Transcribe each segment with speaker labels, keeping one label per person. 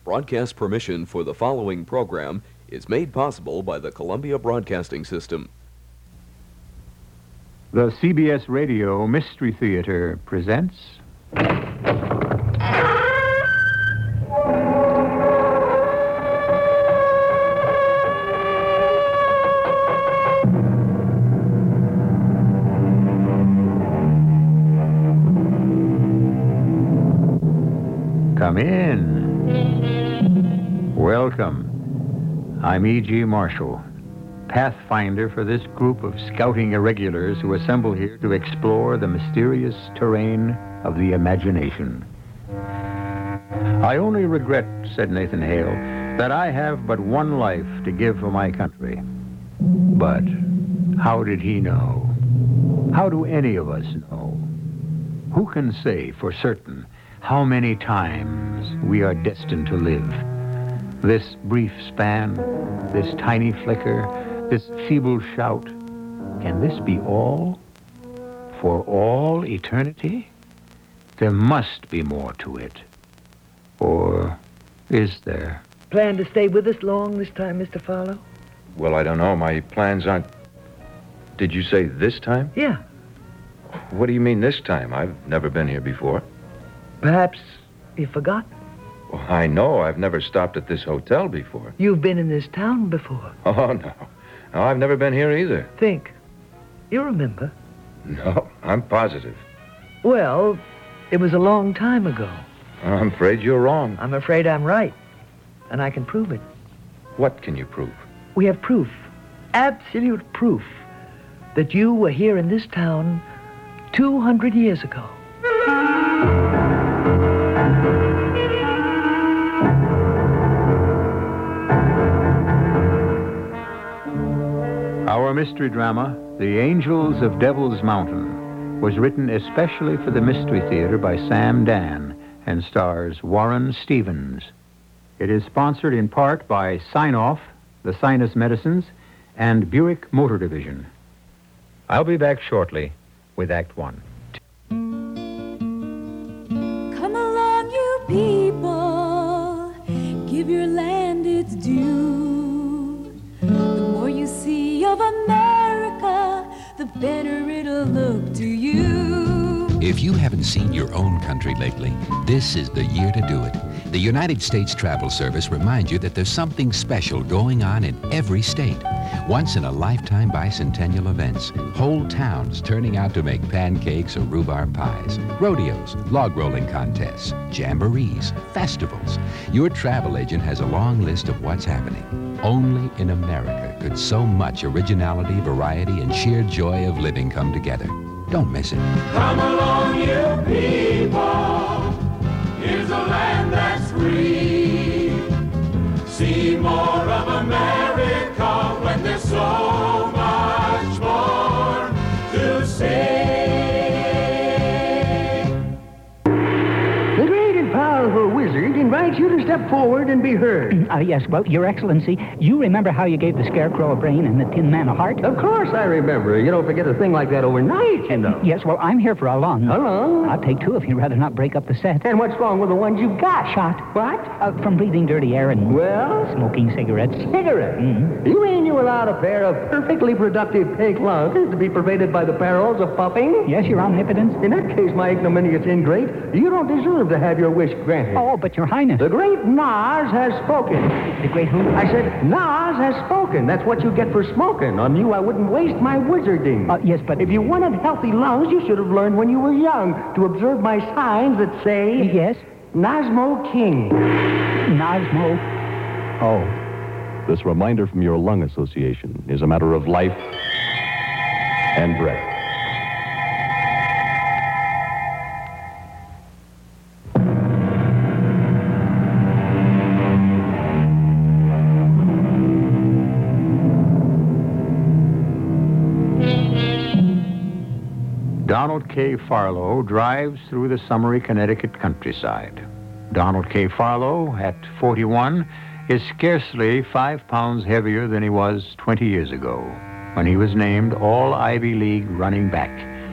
Speaker 1: Broadcast permission for the following program is made possible by the Columbia Broadcasting System.
Speaker 2: The CBS Radio Mystery Theater presents... Come in. Welcome. I'm E.G. Marshall, pathfinder for this group of scouting irregulars who assemble here to explore the mysterious terrain of the imagination. I only regret, said Nathan Hale, that I have but one life to give for my country. But how did he know? How do any of us know? Who can say for certain how many times we are destined to live? This brief span, this tiny flicker, this feeble shout, can this be all? For all eternity? There must be more to it. Or is there?
Speaker 3: Plan to stay with us long this time, Mr. Farlow?
Speaker 4: Well, I don't know. My plans aren't... Did you say this time?
Speaker 3: Yeah.
Speaker 4: What do you mean this time? I've never been here before.
Speaker 3: Perhaps you forgot.
Speaker 4: Well, I know. I've never stopped at this hotel before.
Speaker 3: You've been in this town before.
Speaker 4: Oh, no. No, I've never been here either.
Speaker 3: Think. You remember?
Speaker 4: No, I'm positive.
Speaker 3: Well, it was a long time ago.
Speaker 4: I'm afraid you're wrong.
Speaker 3: I'm afraid I'm right. And I can prove it.
Speaker 4: What can you prove?
Speaker 3: We have proof. Absolute proof that you were here in this town 200 years ago.
Speaker 2: Our mystery drama, The Angels of Devil's Mountain, was written especially for the Mystery Theater by Sam Dan and stars Warren Stevens. It is sponsored in part by Sign-Off, the Sinus Medicines, and Buick Motor Division. I'll be back shortly with Act One.
Speaker 5: Come along, you people, give your land its due. The more you see of America, the better it'll look to you.
Speaker 6: If you haven't seen your own country lately, this is the year to do it. The United States Travel Service reminds you that there's something special going on in every state. Once-in-a-lifetime bicentennial events, whole towns turning out to make pancakes or rhubarb pies, rodeos, log rolling contests, jamborees, festivals. Your travel agent has a long list of what's happening. Only in America could so much originality, variety, and sheer joy of living come together. Don't miss it.
Speaker 7: Come along, you people. Here's a land that's free. See more of America when there's so much more to see.
Speaker 3: The great and powerful wizard invites you to step forward and be heard.
Speaker 8: Yes, well, Your Excellency, you remember how you gave the Scarecrow a brain and the Tin Man a heart?
Speaker 9: Of course I remember. You don't forget a thing like that overnight, you know.
Speaker 8: Yes, well, I'm here for a long.
Speaker 9: How long?
Speaker 8: I'll take two if you'd rather not break up the set.
Speaker 9: And what's wrong with the ones you've got?
Speaker 8: Shot.
Speaker 9: What?
Speaker 8: From breathing dirty air and...
Speaker 9: Well?
Speaker 8: Smoking cigarettes.
Speaker 9: Cigarettes?
Speaker 8: Mm-hmm.
Speaker 9: You mean you allowed a pair of perfectly productive pig lungs to be pervaded by the perils of puffing?
Speaker 8: Yes, Your Omnipotence.
Speaker 9: In that case, my ignominious ingrate, you don't deserve to have your wish granted.
Speaker 8: Oh, but Your Highness.
Speaker 9: The great Nas has spoken.
Speaker 8: The great who?
Speaker 9: I said, Nas has spoken. That's what you get for smoking. On you, I wouldn't waste my wizarding.
Speaker 8: Yes, but...
Speaker 9: If you wanted healthy lungs, you should have learned when you were young to observe my signs that say...
Speaker 8: Yes?
Speaker 9: Nasmo King.
Speaker 8: Nasmo. Oh.
Speaker 10: This reminder from your lung association is a matter of life and breath.
Speaker 2: Donald K. Farlow drives through the summery Connecticut countryside. Donald K. Farlow, at 41, is scarcely 5 pounds heavier than he was 20 years ago, when he was named All-Ivy League running back.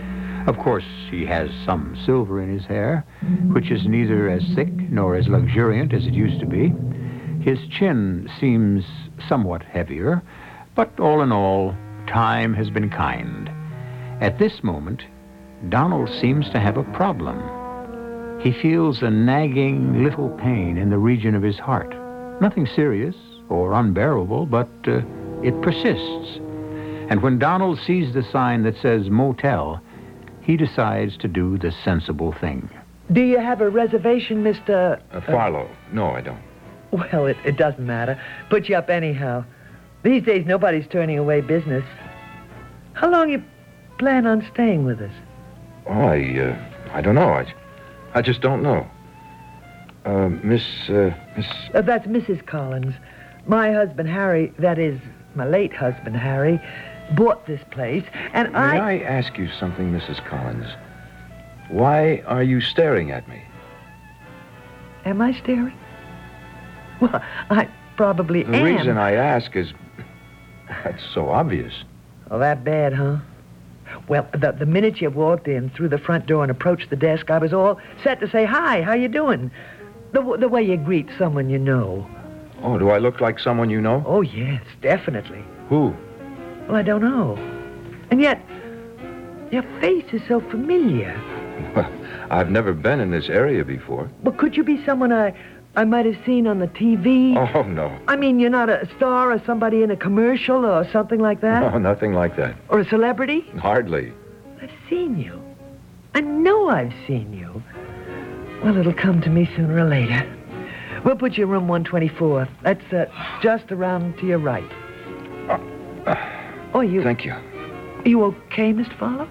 Speaker 2: Of course, he has some silver in his hair, which is neither as thick nor as luxuriant as it used to be. His chin seems somewhat heavier, but all in all, time has been kind. At this moment, Donald seems to have a problem. He feels a nagging little pain in the region of his heart. Nothing serious or unbearable, but it persists. And when Donald sees the sign that says motel, he decides to do the sensible thing.
Speaker 3: Do you have a reservation, Mr.
Speaker 4: Farlow? No, I don't.
Speaker 3: Well, it doesn't matter. Put you up anyhow. These days, nobody's turning away business. How long you plan on staying with us?
Speaker 4: Oh, I don't know. I just don't know. Miss...
Speaker 3: That's Mrs. Collins. My husband, Harry, that is, my late husband, Harry, bought this place, and
Speaker 4: May I ask you something, Mrs. Collins? Why are you staring at me?
Speaker 3: Am I staring? Well, I probably am.
Speaker 4: The reason I ask is... That's so obvious.
Speaker 3: Oh, that bad, huh? Well, the minute you walked in through the front door and approached the desk, I was all set to say, hi, how you doing? The way you greet someone you know.
Speaker 4: Oh, do I look like someone you know?
Speaker 3: Oh, yes, definitely.
Speaker 4: Who?
Speaker 3: Well, I don't know. And yet, your face is so familiar.
Speaker 4: Well, I've never been in this area before.
Speaker 3: But could you be someone I might have seen on the TV?
Speaker 4: Oh, no.
Speaker 3: I mean, you're not a star or somebody in a commercial or something like that?
Speaker 4: No, nothing like that.
Speaker 3: Or a celebrity?
Speaker 4: Hardly.
Speaker 3: I've seen you. I know I've seen you. Well, it'll come to me sooner or later. We'll put you in room 124. That's just around to your right.
Speaker 4: Thank you.
Speaker 3: Are you okay, Mr. Farlow?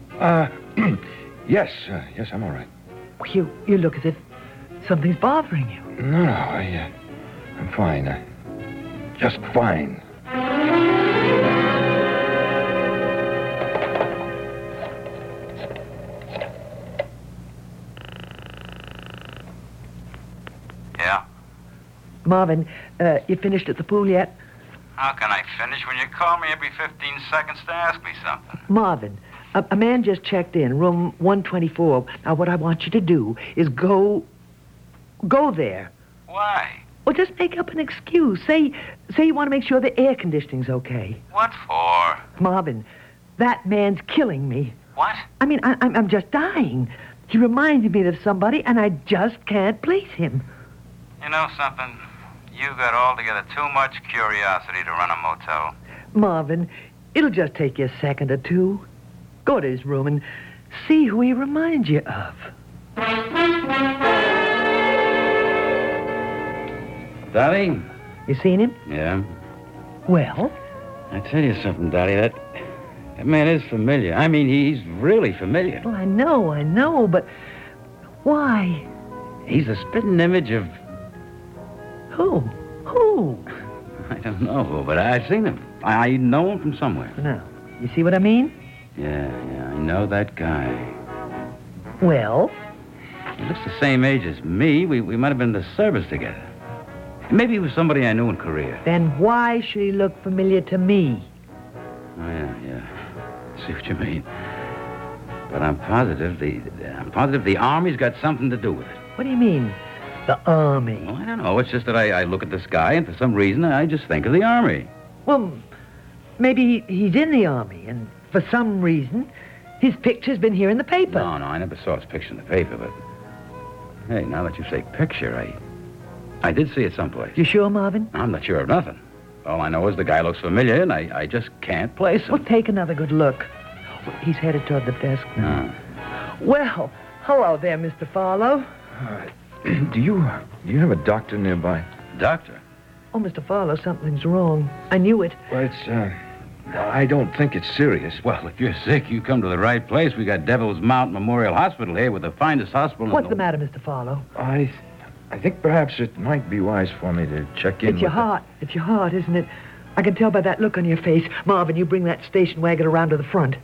Speaker 4: Yes, I'm all right.
Speaker 3: You look as if something's bothering you.
Speaker 4: No, I'm fine. Just fine.
Speaker 11: Yeah?
Speaker 3: Marvin, you finished at the pool yet?
Speaker 11: How can I finish when you call me every 15 seconds to ask me something?
Speaker 3: Marvin, a man just checked in, room 124. Now, what I want you to do is go there.
Speaker 11: Why?
Speaker 3: Well, just make up an excuse. Say you want to make sure the air conditioning's okay.
Speaker 11: What for?
Speaker 3: Marvin, that man's killing me.
Speaker 11: What?
Speaker 3: I mean, I'm just dying. He reminded me of somebody, and I just can't place him.
Speaker 11: You know something? You got altogether too much curiosity to run a motel.
Speaker 3: Marvin, it'll just take you a second or two. Go to his room and see who he reminds you of.
Speaker 11: Daddy?
Speaker 3: You seen him?
Speaker 11: Yeah.
Speaker 3: Well?
Speaker 11: I tell you something, Daddy, that man is familiar. I mean, he's really familiar.
Speaker 3: Well, I know, but why?
Speaker 11: He's the spitting image of...
Speaker 3: Who?
Speaker 11: I don't know who, but I've seen him. I know him from somewhere.
Speaker 3: Now, you see what I mean?
Speaker 11: Yeah, I know that guy.
Speaker 3: Well?
Speaker 11: He looks the same age as me. We might have been in the service together. Maybe he was somebody I knew in Korea.
Speaker 3: Then why should he look familiar to me?
Speaker 11: Oh, yeah. See what you mean. But I'm positive the Army's got something to do with it.
Speaker 3: What do you mean, the Army?
Speaker 11: Well, I don't know. It's just that I look at this guy, and for some reason, I just think of the Army.
Speaker 3: Well, maybe he's in the Army, and for some reason, his picture's been here in the paper.
Speaker 11: No, I never saw his picture in the paper, but... Hey, now that you say picture, I did see it someplace.
Speaker 3: You sure, Marvin?
Speaker 11: I'm not sure of nothing. All I know is the guy looks familiar, and I just can't place him.
Speaker 3: Well, take another good look. He's headed toward the desk now. Well, hello there, Mr. Farlow.
Speaker 4: Do you have a doctor nearby?
Speaker 11: Doctor?
Speaker 3: Oh, Mr. Farlow, something's wrong. I knew it.
Speaker 4: Well, I don't think it's serious.
Speaker 11: Well, if you're sick, you come to the right place. We got Devil's Mount Memorial Hospital here with the finest hospital
Speaker 3: What's the matter, Mr. Farlow?
Speaker 4: I think perhaps it might be wise for me to check in.
Speaker 3: It's your heart. It's your heart, isn't it? I can tell by that look on your face. Marvin, you bring that station wagon around to the front.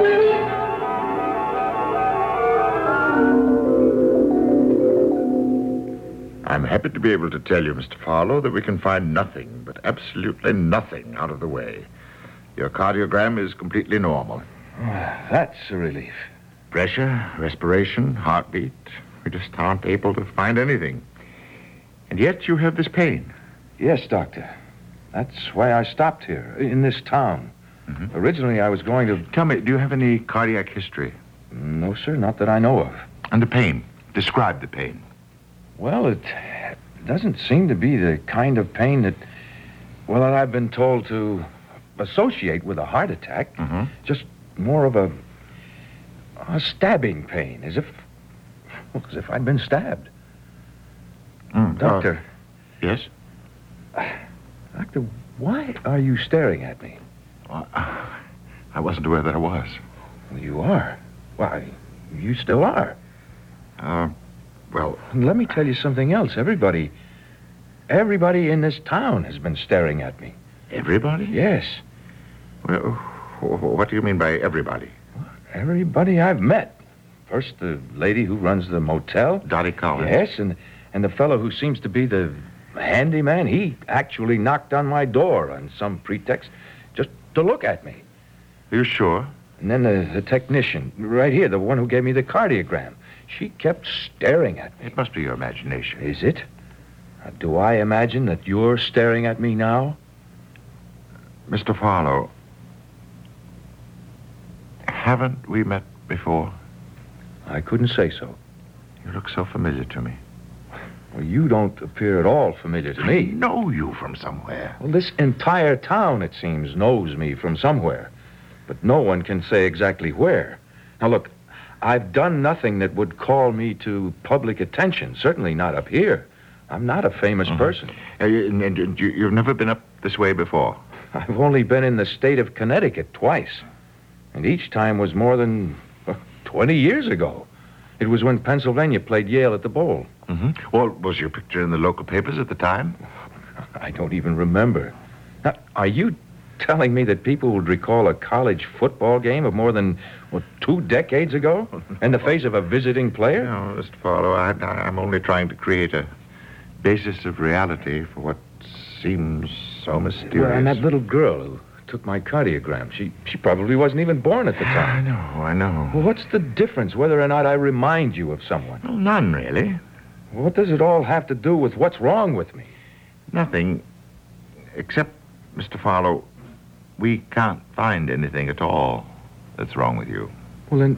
Speaker 12: I'm happy to be able to tell you, Mr. Farlow, that we can find nothing, but absolutely nothing out of the way. Your cardiogram is completely normal.
Speaker 4: That's a relief.
Speaker 12: Pressure, respiration, heartbeat. We just aren't able to find anything. And yet you have this pain.
Speaker 4: Yes, Doctor. That's why I stopped here, in this town.
Speaker 12: Mm-hmm.
Speaker 4: Originally, I was going to...
Speaker 12: Tell me, do you have any cardiac history?
Speaker 4: No, sir, not that I know of.
Speaker 12: And the pain? Describe the pain.
Speaker 4: Well, it doesn't seem to be the kind of pain that I've been told to associate with a heart attack.
Speaker 12: Mm-hmm.
Speaker 4: Just more of a stabbing pain, as if I'd been stabbed. Doctor.
Speaker 12: Yes?
Speaker 4: Doctor, why are you staring at me?
Speaker 12: Well, I wasn't aware that I was.
Speaker 4: Well, you are. Why, you still are.
Speaker 12: Well...
Speaker 4: And let me tell you something else. Everybody in this town has been staring at me.
Speaker 12: Everybody?
Speaker 4: Yes.
Speaker 12: Well, what do you mean by everybody?
Speaker 4: Everybody I've met. First, the lady who runs the motel.
Speaker 12: Dottie Collins.
Speaker 4: Yes, and the fellow who seems to be the handyman. He actually knocked on my door on some pretext just to look at me.
Speaker 12: Are you sure?
Speaker 4: And then the technician, right here, the one who gave me the cardiogram. She kept staring at me.
Speaker 12: It must be your imagination.
Speaker 4: Is it? Do I imagine that you're staring at me now?
Speaker 12: Mr. Farlow, haven't we met before?
Speaker 4: I couldn't say so.
Speaker 12: You look so familiar to me.
Speaker 4: Well, you don't appear at all familiar to me.
Speaker 12: I know you from somewhere.
Speaker 4: Well, this entire town, it seems, knows me from somewhere. But no one can say exactly where. Now, look, I've done nothing that would call me to public attention. Certainly not up here. I'm not a famous person.
Speaker 12: And you've never been up this way before?
Speaker 4: I've only been in the state of Connecticut twice. And each time was more than 20 years ago. It was when Pennsylvania played Yale at the Bowl.
Speaker 12: Mm-hmm. Well, was your picture in the local papers at the time?
Speaker 4: I don't even remember. Now, are you telling me that people would recall a college football game of more than, 2 decades ago? In the face of a visiting player?
Speaker 12: No, Mr. Farlow, I'm only trying to create a basis of reality for what seems so mysterious.
Speaker 4: Well, and that little girl who took my cardiogram, she probably wasn't even born at the time.
Speaker 12: I know.
Speaker 4: Well, what's the difference whether or not I remind you of someone?
Speaker 12: Well, none, really.
Speaker 4: What does it all have to do with what's wrong with me?
Speaker 12: Nothing, except, Mr. Farlow, we can't find anything at all that's wrong with you.
Speaker 4: Well, then,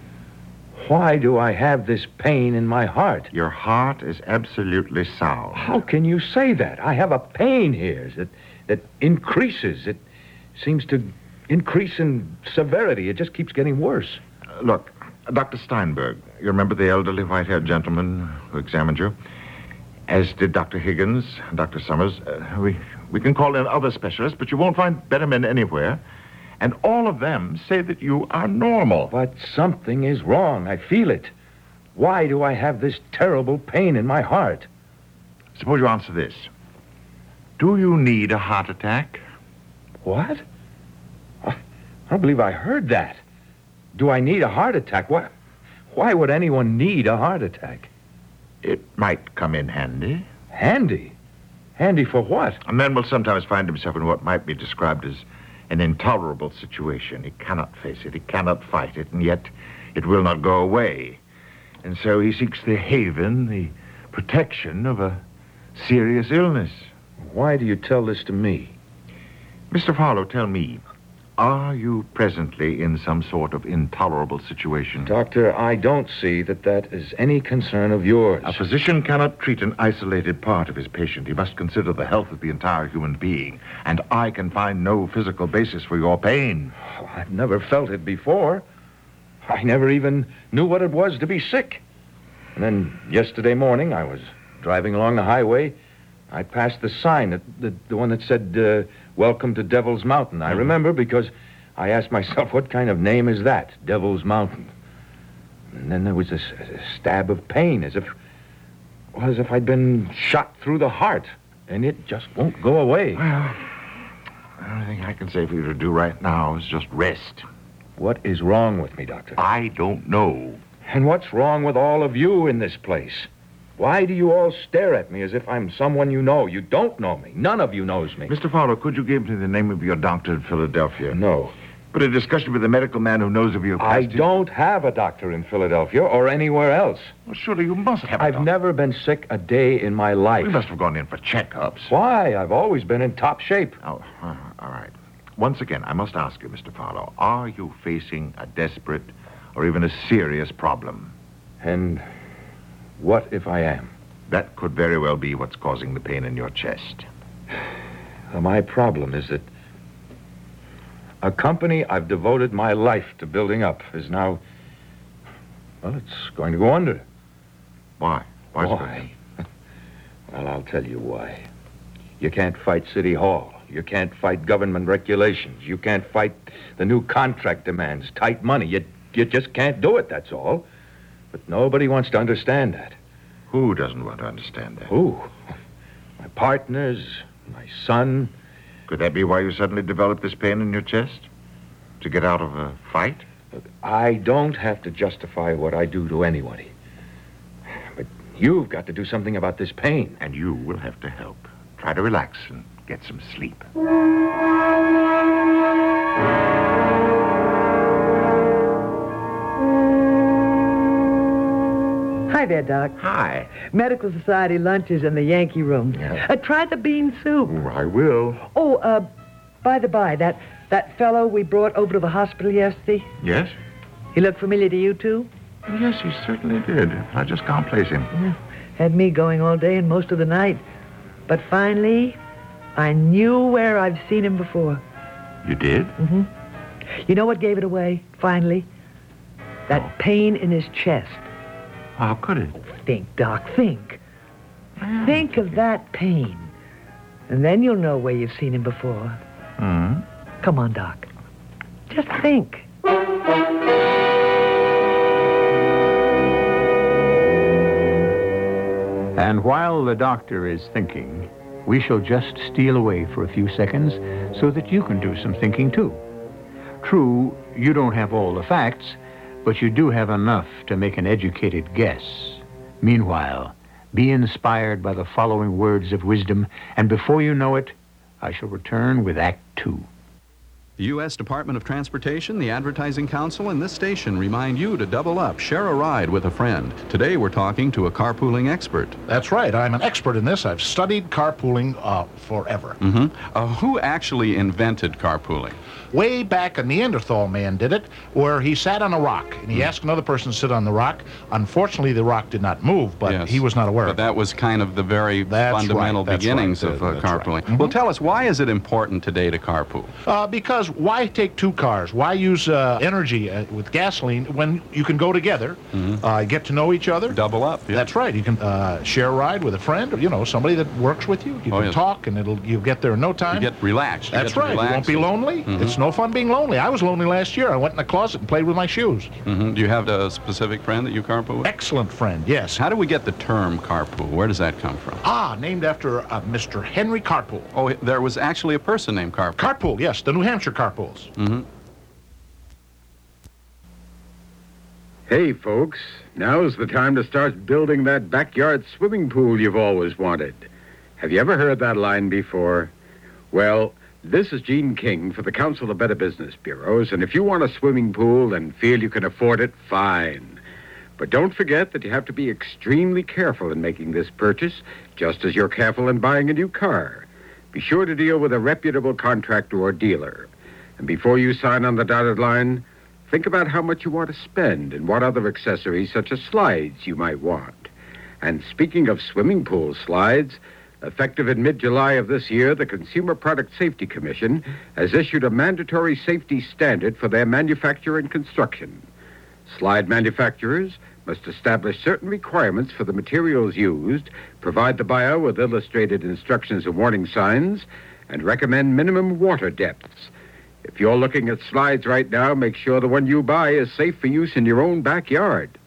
Speaker 4: why do I have this pain in my heart?
Speaker 12: Your heart is absolutely sound.
Speaker 4: How can you say that? I have a pain here that increases. It seems to increase in severity. It just keeps getting worse.
Speaker 12: Look, Dr. Steinberg, you remember the elderly white-haired gentleman who examined you? As did Dr. Higgins, Dr. Summers. We can call in other specialists, but you won't find better men anywhere. And all of them say that you are normal.
Speaker 4: But something is wrong. I feel it. Why do I have this terrible pain in my heart?
Speaker 12: Suppose you answer this. Do you need a heart attack?
Speaker 4: What? I don't believe I heard that. Do I need a heart attack? Why would anyone need a heart attack?
Speaker 12: It might come in handy.
Speaker 4: Handy? Handy for what?
Speaker 12: A man will sometimes find himself in what might be described as an intolerable situation. He cannot face it. He cannot fight it, and yet it will not go away. And so he seeks the haven, the protection of a serious illness.
Speaker 4: Why do you tell this to me?
Speaker 12: Mr. Farlow, tell me, are you presently in some sort of intolerable situation?
Speaker 4: Doctor, I don't see that is any concern of yours.
Speaker 12: A physician cannot treat an isolated part of his patient. He must consider the health of the entire human being. And I can find no physical basis for your pain.
Speaker 4: Oh, I've never felt it before. I never even knew what it was to be sick. And then yesterday morning, I was driving along the highway. I passed the sign, the one that said, Welcome to Devil's Mountain. I remember because I asked myself, what kind of name is that, Devil's Mountain? And then there was a stab of pain, as if I'd been shot through the heart, and it just won't go away.
Speaker 12: Well, the only thing I can say for you to do right now is just rest.
Speaker 4: What is wrong with me, Doctor?
Speaker 12: I don't know.
Speaker 4: And what's wrong with all of you in this place? Why do you all stare at me as if I'm someone you know? You don't know me. None of you knows me.
Speaker 12: Mr. Farlow, could you give me the name of your doctor in Philadelphia?
Speaker 4: No.
Speaker 12: But a discussion with a medical man who knows of your past...
Speaker 4: I don't have a doctor in Philadelphia or anywhere else.
Speaker 12: Well, surely you must have a
Speaker 4: I've
Speaker 12: doctor.
Speaker 4: never been sick a day in my life.
Speaker 12: We must have gone in for checkups.
Speaker 4: Why? I've always been in top shape.
Speaker 12: Oh, all right. Once again, I must ask you, Mr. Farlow, are you facing a desperate or even a serious problem?
Speaker 4: And what if I am?
Speaker 12: That could very well be what's causing the pain in your chest.
Speaker 4: My problem is that a company I've devoted my life to building up is now... Well, it's going to go under.
Speaker 12: Why?
Speaker 4: Why? Well, I'll tell you why. You can't fight City Hall. You can't fight government regulations. You can't fight the new contract demands, tight money. You just can't do it, that's all. But nobody wants to understand that.
Speaker 12: Who doesn't want to understand that?
Speaker 4: Who? My partners, my son.
Speaker 12: Could that be why you suddenly developed this pain in your chest? To get out of a fight?
Speaker 4: Look, I don't have to justify what I do to anybody. But you've got to do something about this pain.
Speaker 12: And you will have to help. Try to relax and get some sleep.
Speaker 3: Hi there, Doc.
Speaker 12: Hi.
Speaker 3: Medical Society lunch is in the Yankee room.
Speaker 12: Yeah.
Speaker 3: Try the bean soup.
Speaker 12: Oh, I will.
Speaker 3: Oh, by the by, that fellow we brought over to the hospital yesterday,
Speaker 12: Yes?
Speaker 3: he looked familiar to you, too?
Speaker 12: Yes, he certainly did. I just can't place him.
Speaker 3: Yeah. Had me going all day and most of the night. But finally, I knew where I've seen him before.
Speaker 12: You did?
Speaker 3: Mm-hmm. You know what gave it away, finally? That pain in his chest.
Speaker 12: How could it?
Speaker 3: Think, Doc, think. Think of that pain. And then you'll know where you've seen him before.
Speaker 12: Hmm?
Speaker 3: Come on, Doc. Just think.
Speaker 2: And while the doctor is thinking, we shall just steal away for a few seconds so that you can do some thinking, too. True, you don't have all the facts, but you do have enough to make an educated guess. Meanwhile, be inspired by the following words of wisdom, and before you know it, I shall return with Act Two.
Speaker 13: The U.S. Department of Transportation, the Advertising Council, and this station remind you to double up, share a ride with a friend. Today we're talking to a carpooling expert.
Speaker 14: That's right. I'm an expert in this. I've studied carpooling forever.
Speaker 13: Mm-hmm. Who actually invented carpooling?
Speaker 14: Way back, a Neanderthal man did it, where he sat on a rock, and he asked another person to sit on the rock. Unfortunately, the rock did not move, but he was not aware of it.
Speaker 13: That was kind of the very fundamental beginnings of carpooling.
Speaker 14: Right. Mm-hmm.
Speaker 13: Well, tell us, why is it important today to carpool?
Speaker 14: Because why take two cars? Why use energy with gasoline when you can go together, get to know each other?
Speaker 13: Double up. Yeah.
Speaker 14: That's right. You can share a ride with a friend, or, somebody that works with you. You can talk, and you'll get there in no time.
Speaker 13: You get relaxed.
Speaker 14: That's right. You won't be lonely. It's no fun being lonely. I was lonely last year. I went in the closet and played with my shoes.
Speaker 13: Do you have a specific friend that you carpool with?
Speaker 14: Excellent friend, yes.
Speaker 13: How do we get the term carpool? Where does that come from?
Speaker 14: Named after Mr. Henry Carpool.
Speaker 13: Oh, there was actually a person named Carpool.
Speaker 14: Carpool, yes. The New Hampshire Carpools.
Speaker 15: Hey, folks. Now's the time to start building that backyard swimming pool you've always wanted. Have you ever heard that line before? Well, this is Gene King for the Council of Better Business Bureaus, and if you want a swimming pool and feel you can afford it, fine. But don't forget that you have to be extremely careful in making this purchase, just as you're careful in buying a new car. Be sure to deal with a reputable contractor or dealer. And before you sign on the dotted line, think about how much you want to spend and what other accessories, such as slides, you might want. And speaking of swimming pool slides, effective in mid-July of this year, the Consumer Product Safety Commission has issued a mandatory safety standard for their manufacture and construction. Slide manufacturers must establish certain requirements for the materials used, provide the buyer with illustrated instructions and warning signs, and recommend minimum water depths. If you're looking at slides right now, make sure the one you buy is safe for use in your own backyard.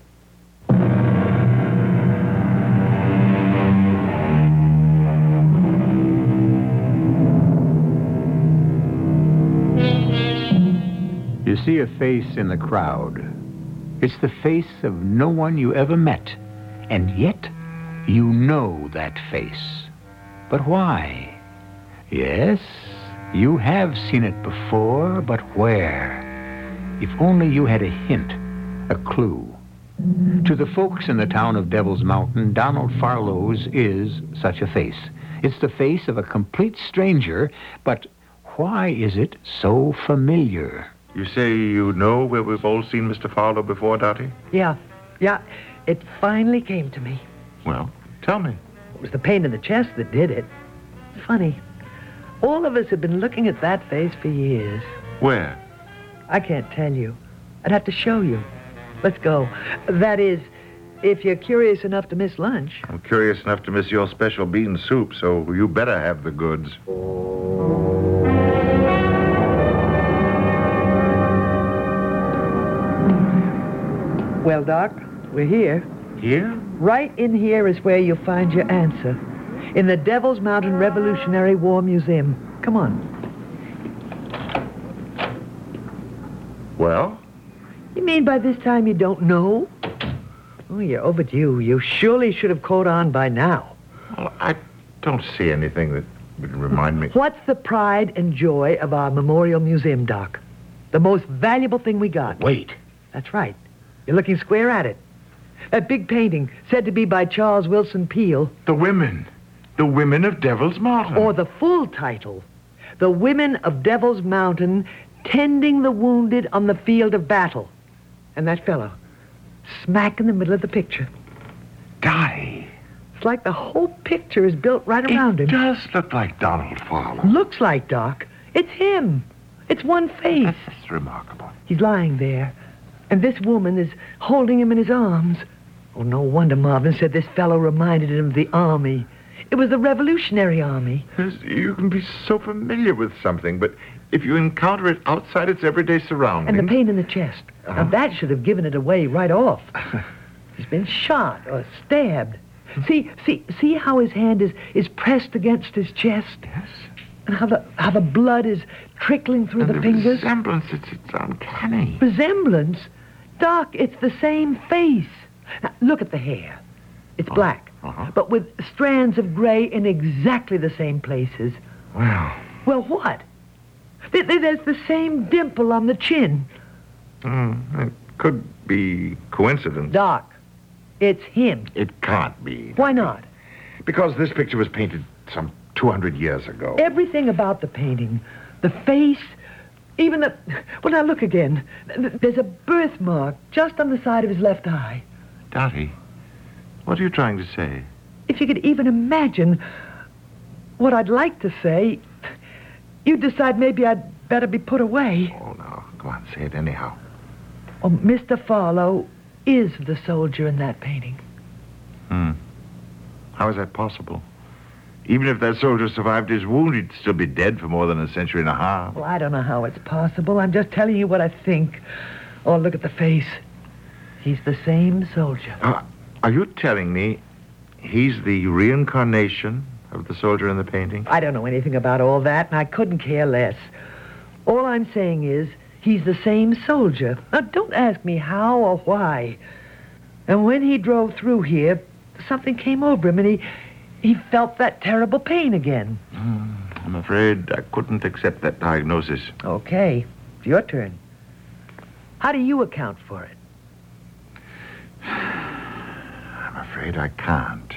Speaker 2: You see a face in the crowd. It's the face of no one you ever met, and yet you know that face. But why? Yes, You have seen it before, but where? If only you had a hint, a clue. To the folks in the town of Devil's Mountain, Donald Farlow's is such a face. It's the face of a complete stranger, but why is it so familiar?
Speaker 12: You say you know where we've all seen Mr. Farlow before, Dottie?
Speaker 3: Yeah. It finally came to me.
Speaker 12: Well, tell me.
Speaker 3: It was the pain in the chest that did it. Funny. All of us have been looking at that face for years.
Speaker 12: Where?
Speaker 3: I can't tell you. I'd have to show you. Let's go. That is, if you're curious enough to miss lunch.
Speaker 12: I'm curious enough to miss your special bean soup, so you better have the goods.
Speaker 3: Well, Doc, we're here.
Speaker 12: Here?
Speaker 3: Right in here is where you'll find your answer. In the Devil's Mountain Revolutionary War Museum. Come on.
Speaker 12: Well?
Speaker 3: You mean by this time you don't know? Oh, you're overdue. You surely should have caught on by now.
Speaker 12: Well, I don't see anything that would remind me.
Speaker 3: What's the pride and joy of our Memorial Museum, Doc? The most valuable thing we got.
Speaker 12: Wait.
Speaker 3: That's right. You're looking square at it. That big painting, said to be by Charles Wilson Peale.
Speaker 12: The women. The women of Devil's Mountain.
Speaker 3: Or the full title. The Women of Devil's Mountain Tending the Wounded on the Field of Battle. And that fellow, smack in the middle of the picture.
Speaker 12: Dottie.
Speaker 3: It's like the whole picture is built right around him.
Speaker 12: It does look like Donald Farlow.
Speaker 3: Looks like, Doc. It's him. It's one face.
Speaker 12: That's remarkable.
Speaker 3: He's lying there. And this woman is holding him in his arms. Oh, no wonder Marvin said this fellow reminded him of the army. It was the Revolutionary Army.
Speaker 12: You can be so familiar with something, but if you encounter it outside its everyday surroundings...
Speaker 3: And the pain in the chest. Now, that should have given it away right off. He's been shot or stabbed. See how his hand is pressed against his chest?
Speaker 12: Yes.
Speaker 3: And how the blood is trickling through the fingers?
Speaker 12: Resemblance, it's uncanny.
Speaker 3: Resemblance? Doc, it's the same face. Now, look at the hair. It's black, but with strands of gray in exactly the same places. Well, what? There's the same dimple on the chin.
Speaker 12: It could be coincidence.
Speaker 3: Doc, it's him.
Speaker 12: It can't be.
Speaker 3: Why not?
Speaker 12: Because this picture was painted some 200 years ago.
Speaker 3: Everything about the painting, the face, even the... Well, now look again. There's a birthmark just on the side of his left eye.
Speaker 12: Dottie, what are you trying to say?
Speaker 3: If you could even imagine what I'd like to say, you'd decide maybe I'd better be put away.
Speaker 12: Oh, no. Go on, say it anyhow.
Speaker 3: Oh, Mr. Farlow is the soldier in that painting.
Speaker 12: How is that possible? Even if that soldier survived his wound, he'd still be dead for more than a century and a half.
Speaker 3: Well, I don't know how it's possible. I'm just telling you what I think. Oh, look at the face. He's the same soldier.
Speaker 12: Are you telling me he's the reincarnation of the soldier in the painting?
Speaker 3: I don't know anything about all that, and I couldn't care less. All I'm saying is he's the same soldier. Now, don't ask me how or why. And when he drove through here, something came over him, and he felt that terrible pain again.
Speaker 12: I'm afraid I couldn't accept that diagnosis.
Speaker 3: Okay, it's your turn. How do you account for it?
Speaker 12: I'm afraid I can't.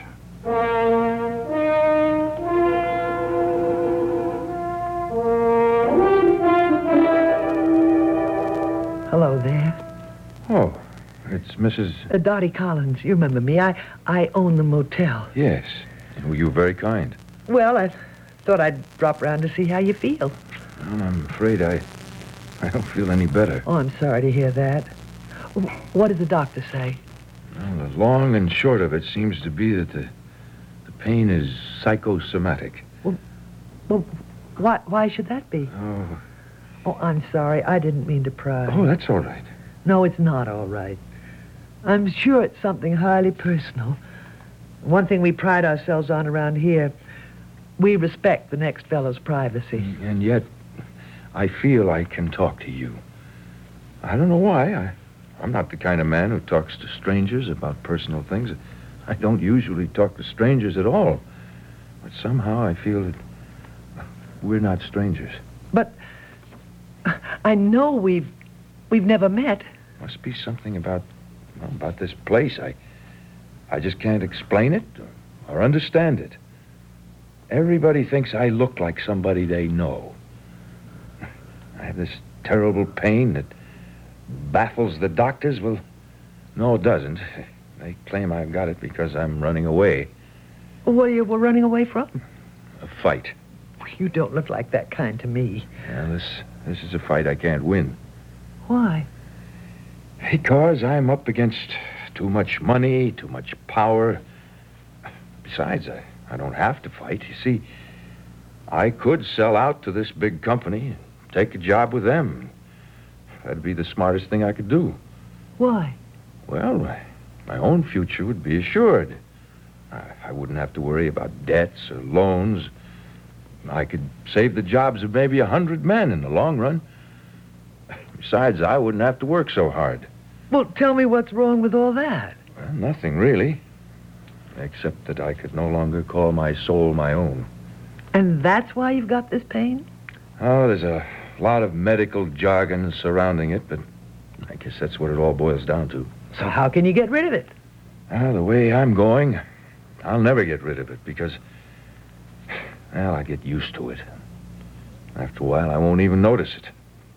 Speaker 3: Hello there.
Speaker 4: Oh, it's Mrs...
Speaker 3: Dottie Collins. You remember me. I own the motel.
Speaker 4: Yes. Well, you were very kind.
Speaker 3: Well, I thought I'd drop round to see how you feel.
Speaker 4: Well, I'm afraid I don't feel any better.
Speaker 3: Oh, I'm sorry to hear that. What did the doctor say?
Speaker 4: Well, the long and short of it seems to be that the pain is psychosomatic.
Speaker 3: Well, why should that be? Oh, I'm sorry. I didn't mean to pry.
Speaker 4: Oh, that's all right.
Speaker 3: No, it's not all right. I'm sure it's something highly personal. One thing we pride ourselves on around here, we respect the next fellow's privacy.
Speaker 4: And yet, I feel I can talk to you. I don't know why. I'm not the kind of man who talks to strangers about personal things. I don't usually talk to strangers at all. But somehow I feel that... we're not strangers.
Speaker 3: But I know we've never met.
Speaker 4: Must be something about this place. I just can't explain it or understand it. Everybody thinks I look like somebody they know. I have this terrible pain that baffles the doctors. Well, no, it doesn't. They claim I've got it because I'm running away.
Speaker 3: What are you running away from?
Speaker 4: A fight.
Speaker 3: You don't look like that kind to me.
Speaker 4: Yeah, this is a fight I can't win.
Speaker 3: Why?
Speaker 4: Because I'm up against too much money, too much power. Besides, I don't have to fight. You see, I could sell out to this big company and take a job with them. That'd be the smartest thing I could do.
Speaker 3: Why?
Speaker 4: Well, my own future would be assured. I wouldn't have to worry about debts or loans. I could save the jobs of maybe 100 men in the long run. Besides, I wouldn't have to work so hard.
Speaker 3: Well, tell me what's wrong with all that.
Speaker 4: Well, nothing really. Except that I could no longer call my soul my own.
Speaker 3: And that's why you've got this pain?
Speaker 4: Oh, there's a lot of medical jargon surrounding it, but I guess that's what it all boils down to.
Speaker 3: So how can you get rid of it?
Speaker 4: The way I'm going, I'll never get rid of it because, well, I get used to it. After a while, I won't even notice it.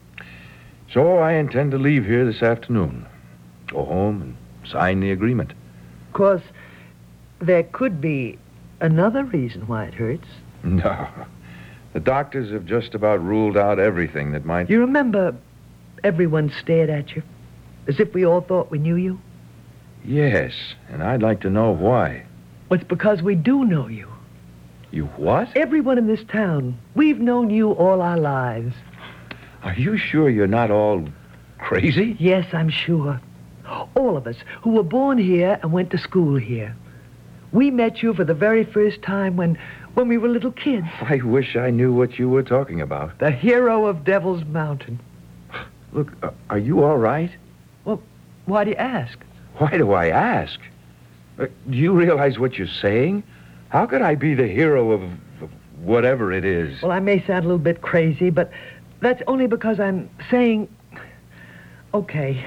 Speaker 4: So I intend to leave here this afternoon. Go home and sign the agreement.
Speaker 3: Of course, there could be another reason why it hurts.
Speaker 4: No. The doctors have just about ruled out everything that might...
Speaker 3: You remember everyone stared at you? As if we all thought we knew you?
Speaker 4: Yes, and I'd like to know why.
Speaker 3: Well, it's because we do know you.
Speaker 4: You what?
Speaker 3: Everyone in this town. We've known you all our lives.
Speaker 4: Are you sure you're not all crazy?
Speaker 3: Yes, I'm sure. All of us who were born here and went to school here. We met you for the very first time when we were little kids.
Speaker 4: I wish I knew what you were talking about.
Speaker 3: The hero of Devil's Mountain.
Speaker 4: Look, are you all right?
Speaker 3: Well, why do you ask?
Speaker 4: Why do I ask? Do you realize what you're saying? How could I be the hero of whatever it is?
Speaker 3: Well, I may sound a little bit crazy, but that's only because I'm saying... Okay,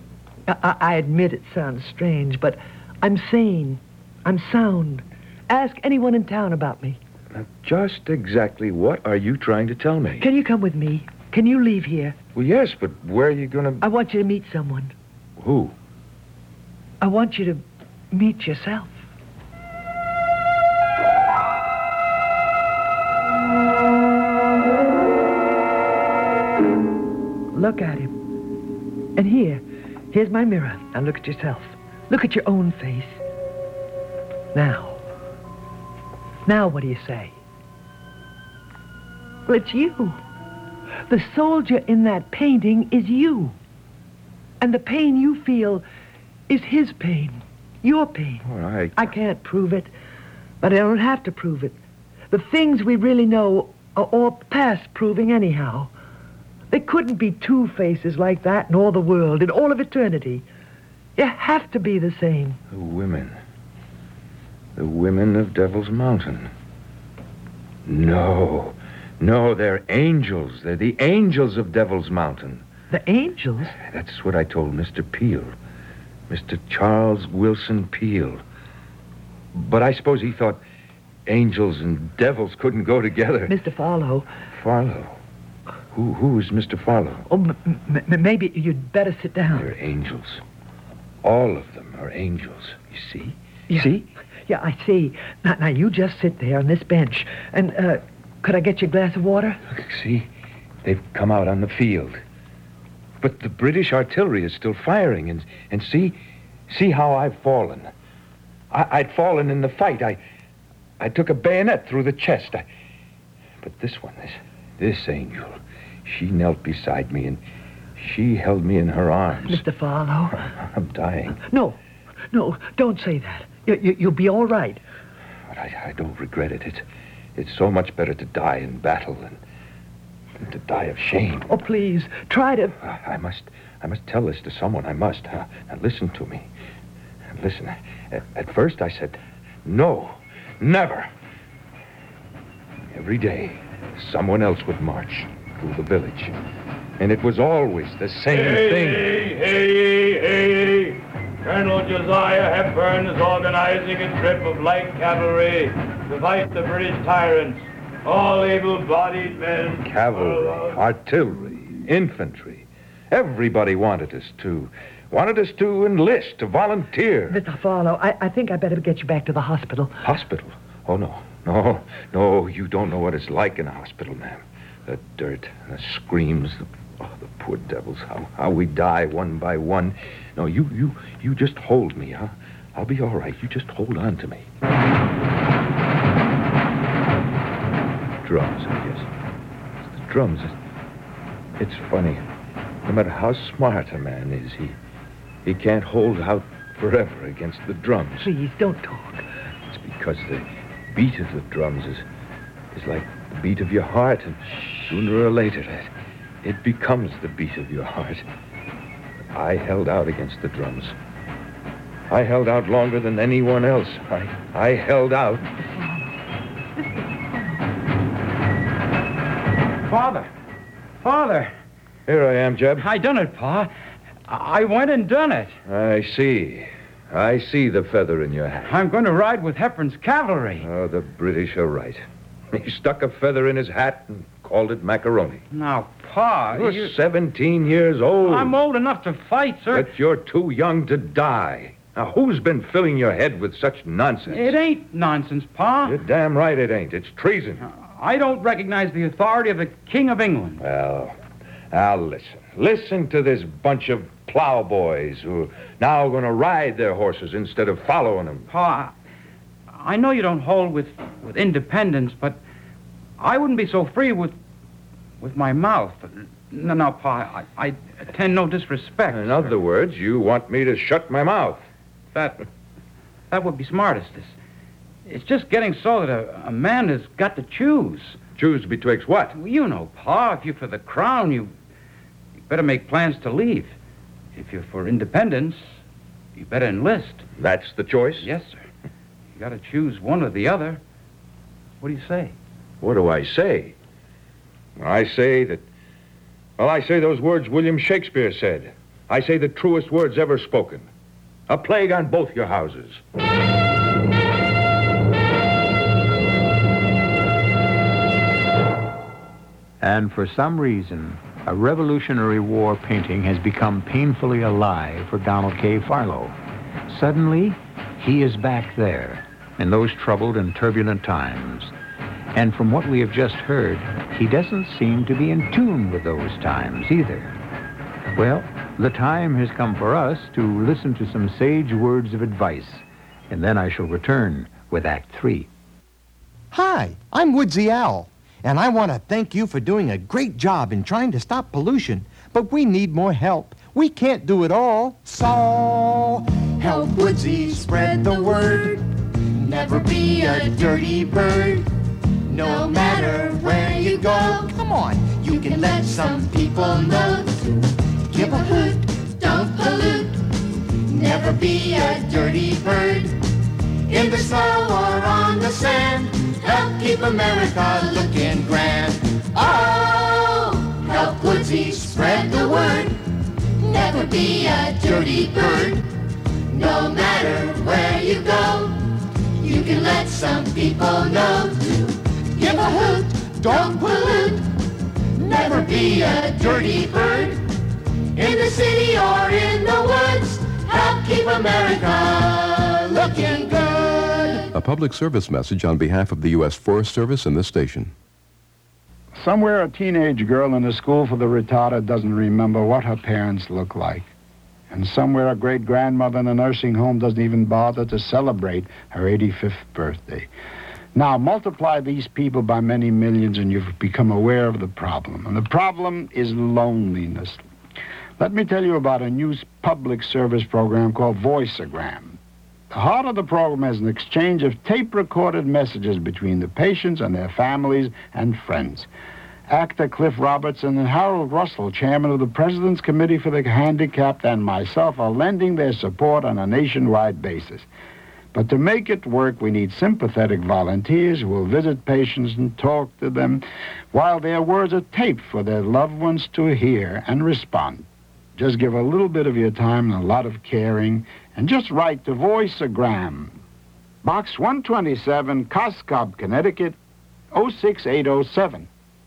Speaker 3: I admit it sounds strange, but I'm sane. I'm sound. Ask anyone in town about me.
Speaker 4: Now, just exactly what are you trying to tell me?
Speaker 3: Can you come with me? Can you leave here?
Speaker 4: Well, yes, but where are you going to...
Speaker 3: I want you to meet someone.
Speaker 4: Who?
Speaker 3: I want you to meet yourself. Look at him. And here's my mirror. Now look at yourself. Look at your own face. Now what do you say? Well, it's you. The soldier in that painting is you. And the pain you feel is his pain. Your pain.
Speaker 4: All right.
Speaker 3: I can't prove it, but I don't have to prove it. The things we really know are all past proving anyhow. There couldn't be two faces like that in all the world, in all of eternity. You have to be the same.
Speaker 4: The women. The women of Devil's Mountain. No, they're angels. They're the angels of Devil's Mountain.
Speaker 3: The angels?
Speaker 4: That's what I told Mr. Peel. Mr. Charles Wilson Peel. But I suppose he thought angels and devils couldn't go together.
Speaker 3: Mr. Farlow.
Speaker 4: Farlow? Who is Mr. Farlow?
Speaker 3: Oh, maybe you'd better sit down.
Speaker 4: They're angels. All of them are angels. You see?
Speaker 3: Yeah.
Speaker 4: See?
Speaker 3: Yeah, I see. Now, you just sit there on this bench. And, could I get you a glass of water?
Speaker 4: Look, see? They've come out on the field. But the British artillery is still firing. And see how I've fallen. I'd fallen in the fight. I took a bayonet through the chest. But this one, this angel, she knelt beside me and she held me in her arms.
Speaker 3: Mr. Farlow.
Speaker 4: I'm dying.
Speaker 3: No, don't say that. You'll be all right.
Speaker 4: But I don't regret it. It's so much better to die in battle than to die of shame.
Speaker 3: Oh, please, try to...
Speaker 4: I must tell this to someone. I must. Now, listen to me. Listen. At first I said, no, never. Every day, someone else would march through the village. And it was always the same thing.
Speaker 7: Hey! Colonel Josiah Hepburn is organizing a trip of light cavalry to fight the British tyrants. All able-bodied men.
Speaker 4: Cavalry, artillery, infantry. Everybody wanted us to enlist, to volunteer.
Speaker 3: Mr. Farlow, I think I better get you back to the hospital.
Speaker 4: Hospital? Oh, no, you don't know what it's like in a hospital, ma'am. The dirt, the screams, the poor devils, how we die one by one. No, you just hold me, huh? I'll be all right. You just hold on to me. Drums, I guess. It's the drums. It's funny. No matter how smart a man is, he can't hold out forever against the drums.
Speaker 3: Please, don't talk.
Speaker 4: It's because the beat of the drums is like the beat of your heart, and sooner or later it becomes the beat of your heart. I held out against the drums. I held out longer than anyone else. I held out.
Speaker 11: Father.
Speaker 4: Here I am, Jeb.
Speaker 11: I done it, Pa. I went and done it.
Speaker 4: I see the feather in your hat.
Speaker 11: I'm going to ride with Hepburn's cavalry.
Speaker 4: Oh, the British are right. He stuck a feather in his hat and called it macaroni.
Speaker 11: Now, Pa,
Speaker 4: You're 17 years old.
Speaker 11: I'm old enough to fight, sir.
Speaker 4: But you're too young to die. Now, who's been filling your head with such nonsense?
Speaker 11: It ain't nonsense, Pa.
Speaker 4: You're damn right it ain't. It's treason.
Speaker 11: I don't recognize the authority of the King of England.
Speaker 4: Well, now listen. Listen to this bunch of plowboys who are now going to ride their horses instead of following them.
Speaker 11: Pa, I know you don't hold with independence, but I wouldn't be so free with my mouth. No, Pa, I intend no disrespect.
Speaker 4: In other words, you want me to shut my mouth.
Speaker 11: That would be smartest. It's just getting so that a man has got to choose.
Speaker 4: Choose betwixt what?
Speaker 11: Well, you know, Pa, if you're for the crown, you better make plans to leave. If you're for independence, you better enlist.
Speaker 4: That's the choice?
Speaker 11: Yes, sir. You got to choose one or the other. What do you say?
Speaker 4: What do I say? I say those words William Shakespeare said. I say the truest words ever spoken. A plague on both your houses.
Speaker 2: And for some reason, a Revolutionary War painting has become painfully alive for Donald K. Farlow. Suddenly, he is back there in those troubled and turbulent times. And from what we have just heard, he doesn't seem to be in tune with those times either. Well, the time has come for us to listen to some sage words of advice, and then I shall return with Act 3.
Speaker 16: Hi, I'm Woodsy Owl, and I want to thank you for doing a great job in trying to stop pollution, but we need more help. We can't do it all, so help Woodsy spread the word. Never be a dirty bird. No matter where you go, come on, you can let some people know. Give a hoot, don't pollute. Never be a dirty bird. In the snow or on the sand, help keep America looking grand. Oh, help Woodsy spread the word. Never be a dirty bird. No matter where you go, you can let some people know. Give a hoot, don't pollute. Never be a dirty bird. In the city or in the woods, help keep America looking good.
Speaker 17: A public service message on behalf of the U.S. Forest Service and this station.
Speaker 18: Somewhere a teenage girl in a school for the retarded doesn't remember what her parents look like. And somewhere a great-grandmother in a nursing home doesn't even bother to celebrate her 85th birthday. Now, multiply these people by many millions and you've become aware of the problem. And the problem is loneliness. Let me tell you about a new public service program called Voiceogram. The heart of the program is an exchange of tape-recorded messages between the patients and their families and friends. Actor Cliff Robertson and Harold Russell, chairman of the President's Committee for the Handicapped, and myself are lending their support on a nationwide basis. But to make it work, we need sympathetic volunteers who will visit patients and talk to them while their words are taped for their loved ones to hear and respond. Just give a little bit of your time and a lot of caring, and just write to Voice-A-Gram. Box 127, Coscob, Connecticut, 06807.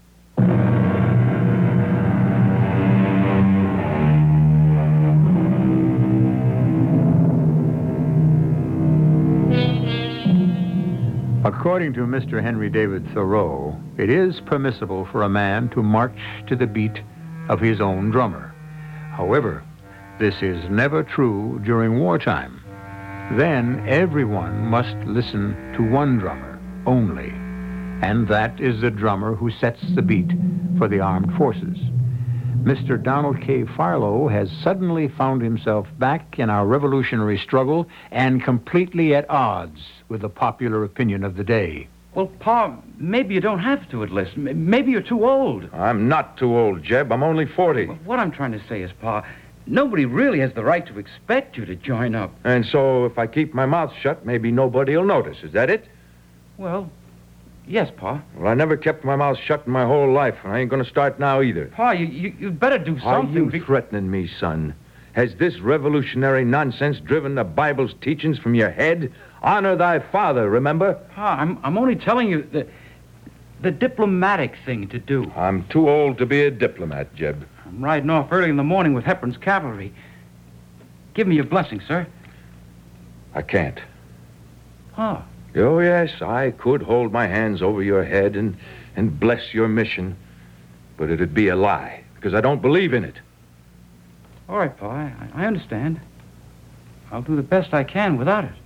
Speaker 2: According to Mr. Henry David Thoreau, it is permissible for a man to march to the beat of his own drummer. However, this is never true during wartime. Then everyone must listen to one drummer only, and that is the drummer who sets the beat for the armed forces. Mr. Donald K. Farlow has suddenly found himself back in our revolutionary struggle and completely at odds with the popular opinion of the day.
Speaker 11: Well, Pa, maybe you don't have to enlist. Maybe you're too old.
Speaker 4: I'm not too old, Jeb. I'm only 40.
Speaker 11: What I'm trying to say is, Pa, nobody really has the right to expect you to join up.
Speaker 4: And so if I keep my mouth shut, maybe nobody will notice. Is that it?
Speaker 11: Well, yes, Pa.
Speaker 4: Well, I never kept my mouth shut in my whole life, and I ain't going to start now either.
Speaker 11: Pa, you'd better do something.
Speaker 4: Are you threatening me, son? Has this revolutionary nonsense driven the Bible's teachings from your head? Honor thy father, remember?
Speaker 11: Pa, I'm only telling you the diplomatic thing to do.
Speaker 4: I'm too old to be a diplomat, Jeb.
Speaker 11: I'm riding off early in the morning with Hepburn's cavalry. Give me your blessing, sir.
Speaker 4: I can't.
Speaker 11: Pa.
Speaker 4: Oh, yes, I could hold my hands over your head and bless your mission, but it'd be a lie, because I don't believe in it.
Speaker 11: All right, Pa, I understand. I'll do the best I can without it.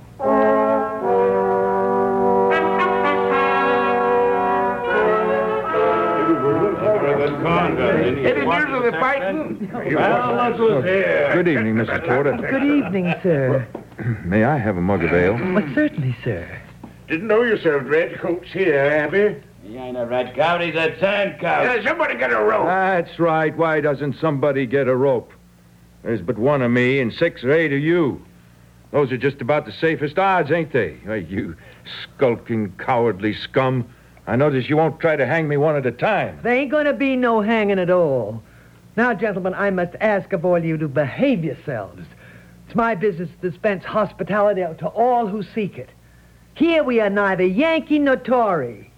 Speaker 12: Any news of the fighting?
Speaker 7: Well, look who's here.
Speaker 4: Good evening, Mrs. Porter.
Speaker 3: Good evening, sir.
Speaker 4: May I have a mug of ale?
Speaker 3: Well, certainly, sir.
Speaker 12: Didn't know you served red coats here, Abby.
Speaker 7: He ain't a red coat, he's a turncoat.
Speaker 12: Somebody get a rope.
Speaker 4: That's right. Why doesn't somebody get a rope? There's but one of me and 6 or 8 of you. Those are just about the safest odds, ain't they? Hey, you skulking, cowardly scum. I notice you won't try to hang me one at a time.
Speaker 3: There ain't going to be no hanging at all. Now, gentlemen, I must ask of all you to behave yourselves. It's my business to dispense hospitality to all who seek it. Here we are neither Yankee nor Tory.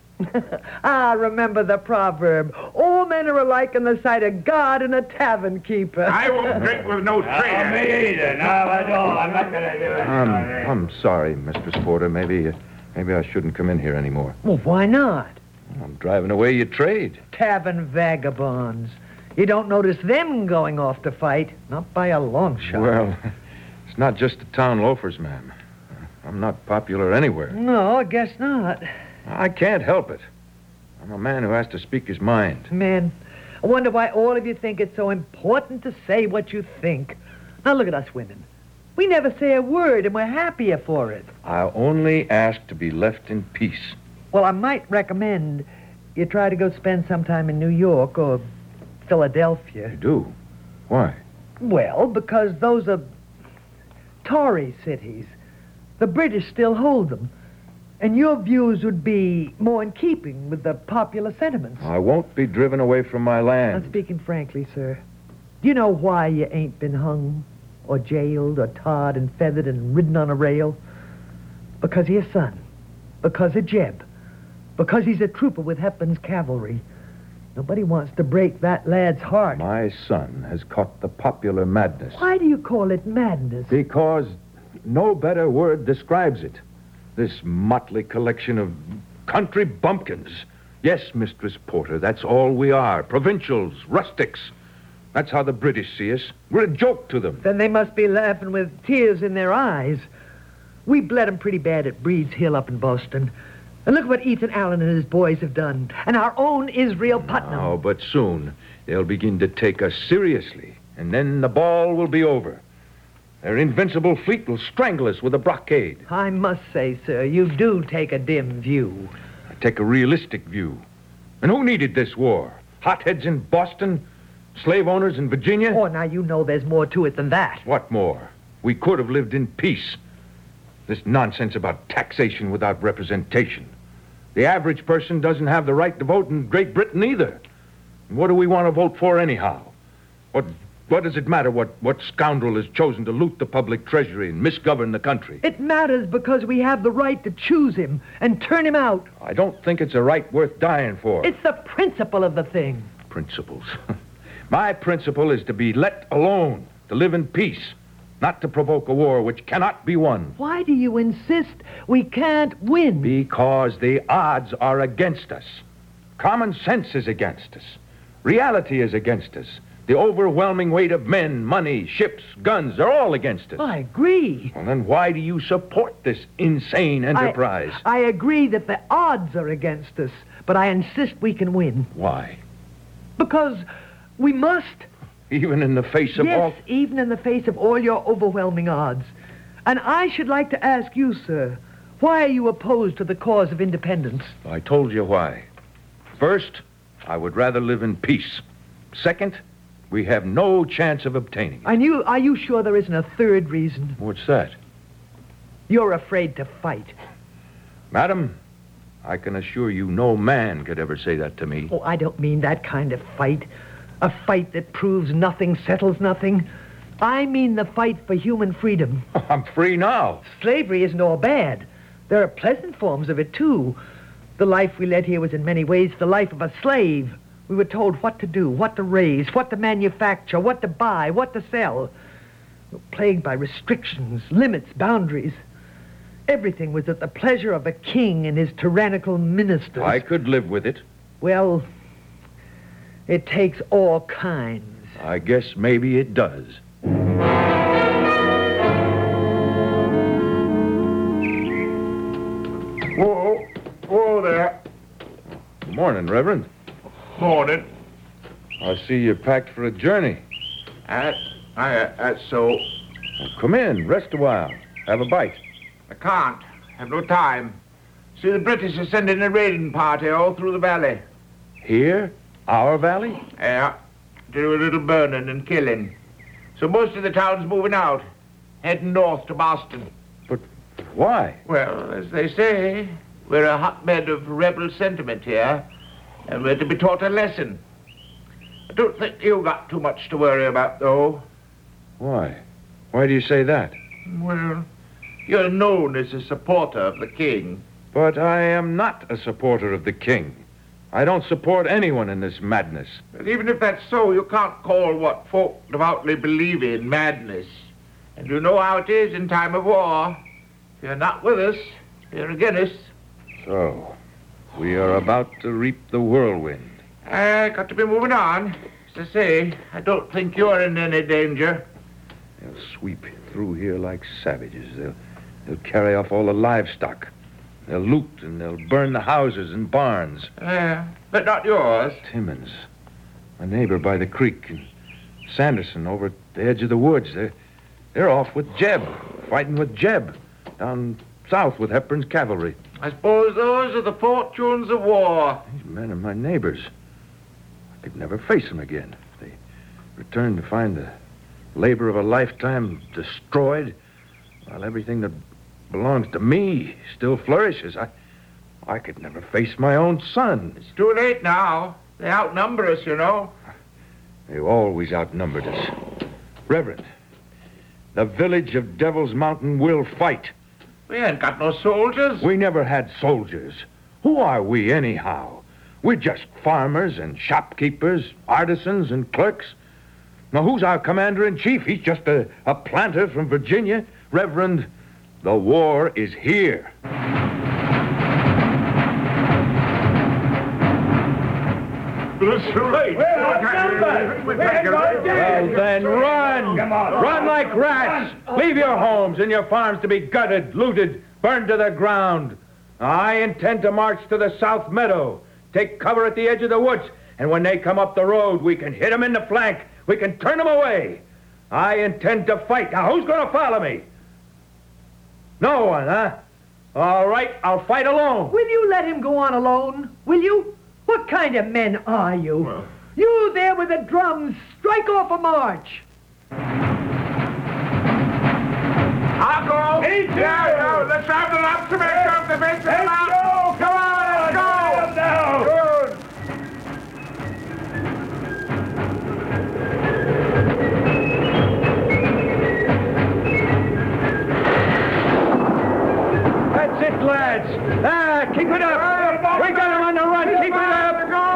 Speaker 3: Remember the proverb, all men are alike in the sight of God and a tavern keeper.
Speaker 12: I won't drink with no traitor.
Speaker 7: Me either. No, I don't. I'm not going to do it.
Speaker 4: I'm sorry, Mistress Porter. Maybe I shouldn't come in here anymore.
Speaker 3: Well, why not?
Speaker 4: I'm driving away your trade.
Speaker 3: Tavern vagabonds. You don't notice them going off to fight, not by a long shot.
Speaker 4: Well, it's not just the town loafers, ma'am. I'm not popular anywhere.
Speaker 3: No, I guess not.
Speaker 4: I can't help it. I'm a man who has to speak his mind.
Speaker 3: Man, I wonder why all of you think it's so important to say what you think. Now look at us women. We never say a word, and we're happier for it.
Speaker 4: I only ask to be left in peace.
Speaker 3: Well, I might recommend you try to go spend some time in New York or Philadelphia.
Speaker 4: You do? Why?
Speaker 3: Well, because those are Tory cities. The British still hold them. And your views would be more in keeping with the popular sentiments.
Speaker 4: I won't be driven away from my land.
Speaker 3: Now, speaking frankly, sir, do you know why you ain't been hung or jailed or tarred and feathered and ridden on a rail? Because of your son. Because of Jeb. Because he's a trooper with Hepburn's cavalry. Nobody wants to break that lad's heart.
Speaker 4: My son has caught the popular madness.
Speaker 3: Why do you call it madness?
Speaker 4: Because no better word describes it. This motley collection of country bumpkins. Yes, Mistress Porter, that's all we are. Provincials, rustics. That's how the British see us. We're a joke to them.
Speaker 3: Then they must be laughing with tears in their eyes. We bled them pretty bad at Breed's Hill up in Boston. And look what Ethan Allen and his boys have done. And our own Israel Putnam.
Speaker 4: Oh, but soon they'll begin to take us seriously. And then the ball will be over. Their invincible fleet will strangle us with a blockade.
Speaker 3: I must say, sir, you do take a dim view.
Speaker 4: I take a realistic view. And who needed this war? Hotheads in Boston? Slave owners in Virginia?
Speaker 3: Oh, now you know there's more to it than that.
Speaker 4: What more? We could have lived in peace. This nonsense about taxation without representation. The average person doesn't have the right to vote in Great Britain either. And what do we want to vote for anyhow? What does it matter what scoundrel has chosen to loot the public treasury and misgovern the country?
Speaker 3: It matters because we have the right to choose him and turn him out.
Speaker 4: I don't think it's a right worth dying for.
Speaker 3: It's the principle of the thing.
Speaker 4: Principles. My principle is to be let alone, to live in peace, not to provoke a war which cannot be won.
Speaker 3: Why do you insist we can't win?
Speaker 4: Because the odds are against us. Common sense is against us. Reality is against us. The overwhelming weight of men, money, ships, guns are all against us.
Speaker 3: I agree.
Speaker 4: Well, then why do you support this insane enterprise?
Speaker 3: I agree that the odds are against us, but I insist we can win.
Speaker 4: Why?
Speaker 3: Because we must.
Speaker 4: Even in the face of all...
Speaker 3: Yes, even in the face of all your overwhelming odds. And I should like to ask you, sir, why are you opposed to the cause of independence?
Speaker 4: I told you why. First, I would rather live in peace. Second, we have no chance of obtaining it.
Speaker 3: Are you sure there isn't a third reason?
Speaker 4: What's that?
Speaker 3: You're afraid to fight.
Speaker 4: Madam, I can assure you no man could ever say that to me.
Speaker 3: Oh, I don't mean that kind of fight. A fight that proves nothing, settles nothing. I mean the fight for human freedom.
Speaker 4: I'm free now.
Speaker 3: Slavery isn't all bad. There are pleasant forms of it, too. The life we led here was in many ways the life of a slave. We were told what to do, what to raise, what to manufacture, what to buy, what to sell. We were plagued by restrictions, limits, boundaries. Everything was at the pleasure of a king and his tyrannical ministers.
Speaker 4: I could live with it.
Speaker 3: Well, it takes all kinds.
Speaker 4: I guess maybe it does.
Speaker 12: Whoa there.
Speaker 4: Good morning, Reverend.
Speaker 12: Morning.
Speaker 4: I see you're packed for a journey.
Speaker 12: That's so.
Speaker 4: Well, come in, rest a while. Have a bite.
Speaker 12: I can't. Have no time. See, the British are sending a raiding party all through the valley.
Speaker 4: Here? Our valley?
Speaker 12: Yeah. To do a little burning and killing. So most of the town's moving out, heading north to Boston.
Speaker 4: But why?
Speaker 12: Well, as they say, we're a hotbed of rebel sentiment here, and we're to be taught a lesson. I don't think you got too much to worry about, though.
Speaker 4: Why? Why do you say that?
Speaker 12: Well, you're known as a supporter of the king.
Speaker 4: But I am not a supporter of the king. I don't support anyone in this madness.
Speaker 12: But even if that's so, you can't call what folk devoutly believe in madness. And you know how it is in time of war. If you're not with us, you're against us.
Speaker 4: So, we are about to reap the whirlwind.
Speaker 12: I got to be moving on. As I say, I don't think you're in any danger.
Speaker 4: They'll sweep through here like savages. They'll carry off all the livestock. They'll loot and they'll burn the houses and barns.
Speaker 12: But not yours.
Speaker 4: Timmons, my neighbor by the creek, and Sanderson over at the edge of the woods. They're off with Jeb, fighting with Jeb, down south with Hepburn's cavalry.
Speaker 12: I suppose those are the fortunes of war.
Speaker 4: These men are my neighbors. I could never face them again. If they return to find the labor of a lifetime destroyed, while everything that belongs to me still flourishes, I could never face my own son.
Speaker 12: It's too late now. They outnumber us, you know.
Speaker 4: They've always outnumbered us. Reverend, the village of Devil's Mountain will fight.
Speaker 12: We ain't got no soldiers.
Speaker 4: We never had soldiers. Who are we, anyhow? We're just farmers and shopkeepers, artisans and clerks. Now, who's our commander-in-chief? He's just a planter from Virginia. Reverend, the war is here.
Speaker 12: That's right.
Speaker 4: Well, then run! Run like rats! Leave your homes and your farms to be gutted, looted, burned to the ground. I intend to march to the South Meadow, take cover at the edge of the woods, and when they come up the road, we can hit them in the flank. We can turn them away. I intend to fight. Now, who's going to follow me? No one, huh? All right, I'll fight alone.
Speaker 3: Will you let him go on alone? Will you? What kind of men are you?
Speaker 12: Well,
Speaker 3: you there with the drums, strike off a march.
Speaker 12: I'll go.
Speaker 7: Hey,
Speaker 12: Yeah, let's have the lobster man come to make them out. Come on, let's go.
Speaker 7: Now.
Speaker 12: Good.
Speaker 7: That's it, lads. Keep it up. We got him on the run. Keep it up.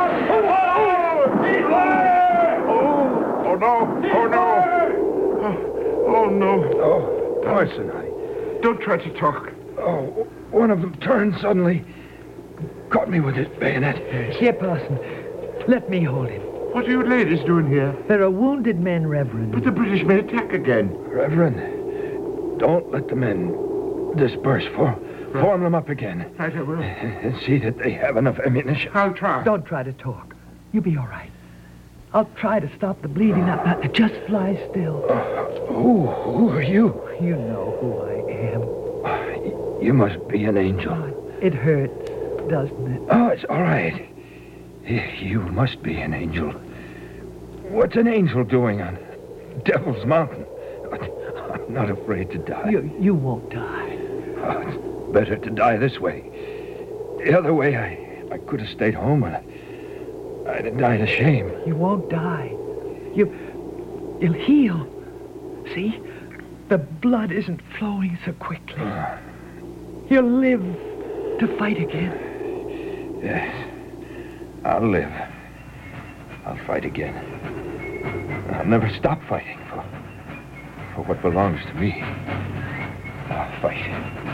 Speaker 12: Oh, no. Oh, no. Oh, no.
Speaker 15: Oh, Parson,
Speaker 12: Don't try to talk.
Speaker 15: Oh, one of them turned suddenly. Caught me with his bayonet.
Speaker 3: Here, Parson. Let me hold him.
Speaker 12: What are you ladies doing here?
Speaker 3: There are wounded men, Reverend.
Speaker 12: But the British may attack again.
Speaker 15: Reverend, don't let the men disperse. Form them up again.
Speaker 12: Right, I will.
Speaker 15: And see that they have enough ammunition.
Speaker 12: I'll try.
Speaker 3: Don't try to talk. You'll be all right. I'll try to stop the bleeding. Now, just lie still.
Speaker 15: Who are you?
Speaker 3: You know who I am.
Speaker 15: You must be an angel.
Speaker 3: It hurts, doesn't it?
Speaker 15: Oh, it's all right. You must be an angel. What's an angel doing on Devil's Mountain? I'm not afraid to die.
Speaker 3: You won't die.
Speaker 15: Oh, it's better to die this way. The other way, I could have stayed home and I'd have died of shame.
Speaker 3: You won't die. You'll heal. See? The blood isn't flowing so quickly. You'll live to fight again.
Speaker 15: Yes. I'll live. I'll fight again. I'll never stop fighting for what belongs to me. I'll fight.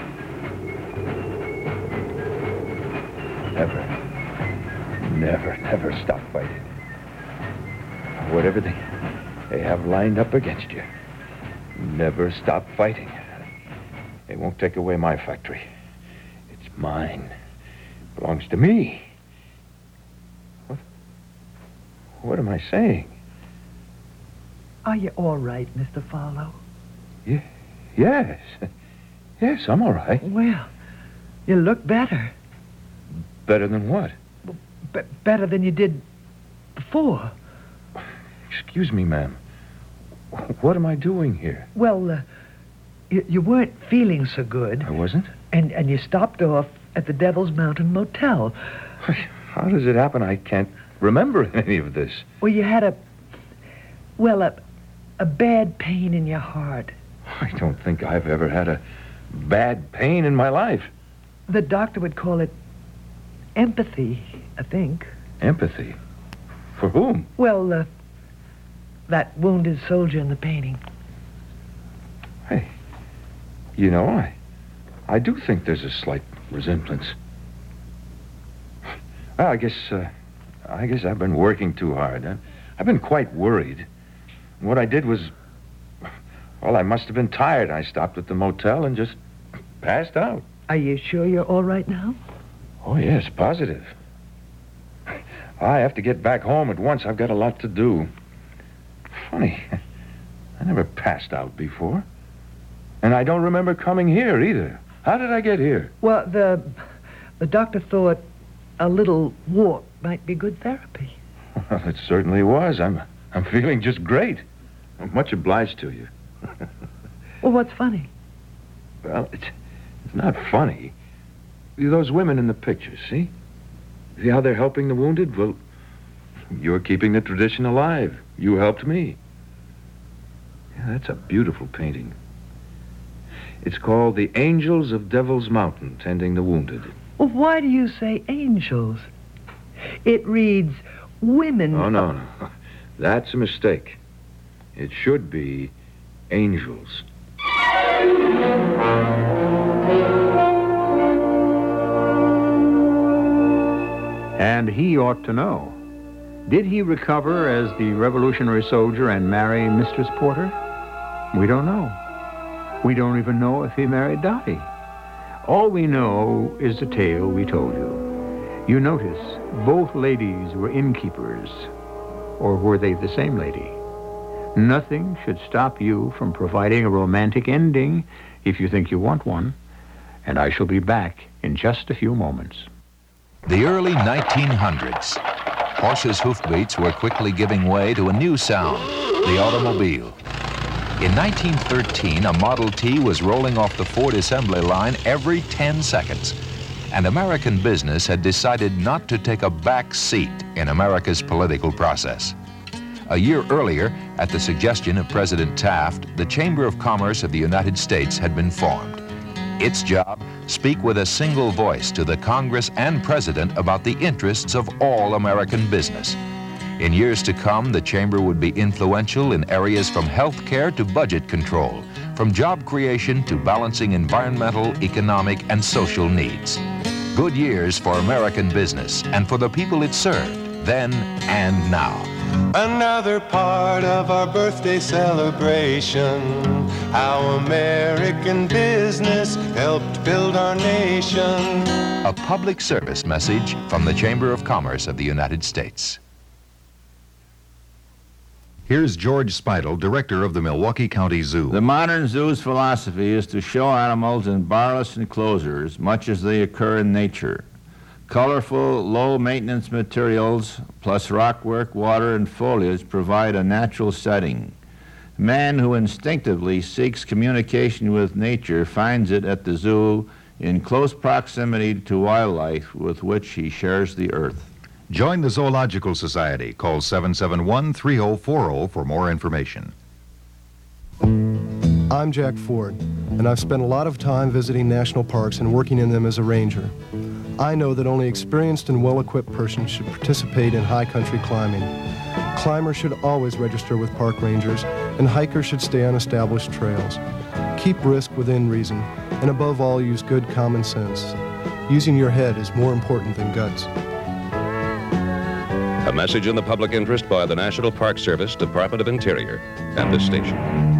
Speaker 15: Never stop fighting. Whatever they have lined up against you, never stop fighting. They won't take away my factory. It's mine. It belongs to me. What am I saying?
Speaker 3: Are you all right, Mr. Farlow?
Speaker 15: Yes. Yes, I'm all right.
Speaker 3: Well, you look better.
Speaker 15: Better than what?
Speaker 3: Better than you did before.
Speaker 15: Excuse me, ma'am. What am I doing here?
Speaker 3: Well, you weren't feeling so good.
Speaker 15: I wasn't?
Speaker 3: And you stopped off at the Devil's Mountain Motel.
Speaker 15: How does it happen I can't remember any of this?
Speaker 3: Well, you had a bad pain in your heart.
Speaker 15: I don't think I've ever had a bad pain in my life.
Speaker 3: The doctor would call it empathy, I think.
Speaker 15: Empathy? For whom?
Speaker 3: Well, that wounded soldier in the painting.
Speaker 15: Hey, you know, I do think there's a slight resemblance. Well, I guess I've been working too hard. I've been quite worried. What I did was, well, I must have been tired. I stopped at the motel and just passed out.
Speaker 3: Are you sure you're all right now?
Speaker 15: Oh, yes, positive. I have to get back home at once. I've got a lot to do. Funny. I never passed out before. And I don't remember coming here either. How did I get here?
Speaker 3: Well, the doctor thought a little walk might be good therapy.
Speaker 15: Well, it certainly was. I'm feeling just great. I'm much obliged to you.
Speaker 3: Well, what's funny?
Speaker 15: Well, it's not funny. Those women in the pictures, see? See how they're helping the wounded? Well, you're keeping the tradition alive. You helped me. Yeah, that's a beautiful painting. It's called The Angels of Devil's Mountain, Tending the Wounded.
Speaker 3: Well, why do you say angels? It reads women...
Speaker 15: Oh, no. That's a mistake. It should be angels.
Speaker 2: And he ought to know. Did he recover as the Revolutionary soldier and marry Mistress Porter? We don't know. We don't even know if he married Dottie. All we know is the tale we told you. You notice both ladies were innkeepers. Or were they the same lady? Nothing should stop you from providing a romantic ending if you think you want one. And I shall be back in just a few moments.
Speaker 6: The early 1900s. Horses' hoofbeats were quickly giving way to a new sound, the automobile.
Speaker 19: In 1913, a Model T was rolling off the Ford assembly line every 10 seconds. And American business had decided not to take a back seat in America's political process. A year earlier, at the suggestion of President Taft, the Chamber of Commerce of the United States had been formed. Its job, speak with a single voice to the Congress and President about the interests of all American business. In years to come, the Chamber would be influential in areas from health care to budget control, from job creation to balancing environmental, economic, and social needs. Good years for American business and for the people it served, then and now.
Speaker 20: Another part of our birthday celebration, how American business helped build our nation.
Speaker 19: A public service message from the Chamber of Commerce of the United States.
Speaker 21: Here's George Speidel, director of the Milwaukee County Zoo.
Speaker 22: The modern zoo's philosophy is to show animals in barless enclosures much as they occur in nature. Colorful, low-maintenance materials, plus rockwork, water, and foliage provide a natural setting. Man who instinctively seeks communication with nature finds it at the zoo in close proximity to wildlife with which he shares the earth.
Speaker 21: Join the Zoological Society. Call 771-3040 for more information.
Speaker 23: I'm Jack Ford, and I've spent a lot of time visiting national parks and working in them as a ranger. I know that only experienced and well-equipped persons should participate in high country climbing. Climbers should always register with park rangers, and hikers should stay on established trails. Keep risk within reason, and above all, use good common sense. Using your head is more important than guts.
Speaker 24: A message in the public interest by the National Park Service, Department of Interior, and this station.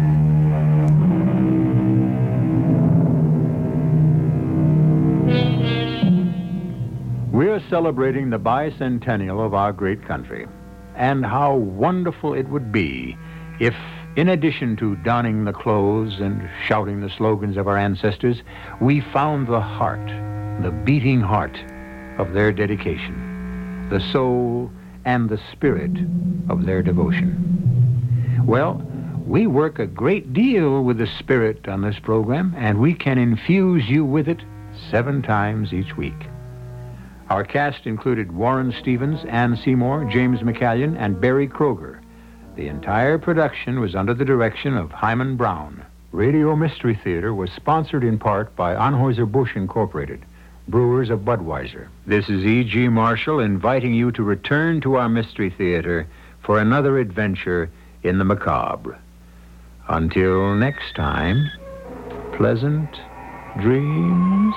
Speaker 2: We're celebrating the bicentennial of our great country. And how wonderful it would be if, in addition to donning the clothes and shouting the slogans of our ancestors, we found the heart, the beating heart of their dedication, the soul and the spirit of their devotion. Well, we work a great deal with the spirit on this program, and we can infuse you with it 7 times each week. Our cast included Warren Stevens, Ann Seymour, James McCallion, and Barry Kroger. The entire production was under the direction of Hyman Brown. Radio Mystery Theater was sponsored in part by Anheuser-Busch Incorporated, brewers of Budweiser. This is E.G. Marshall inviting you to return to our Mystery Theater for another adventure in the macabre. Until next time, pleasant dreams.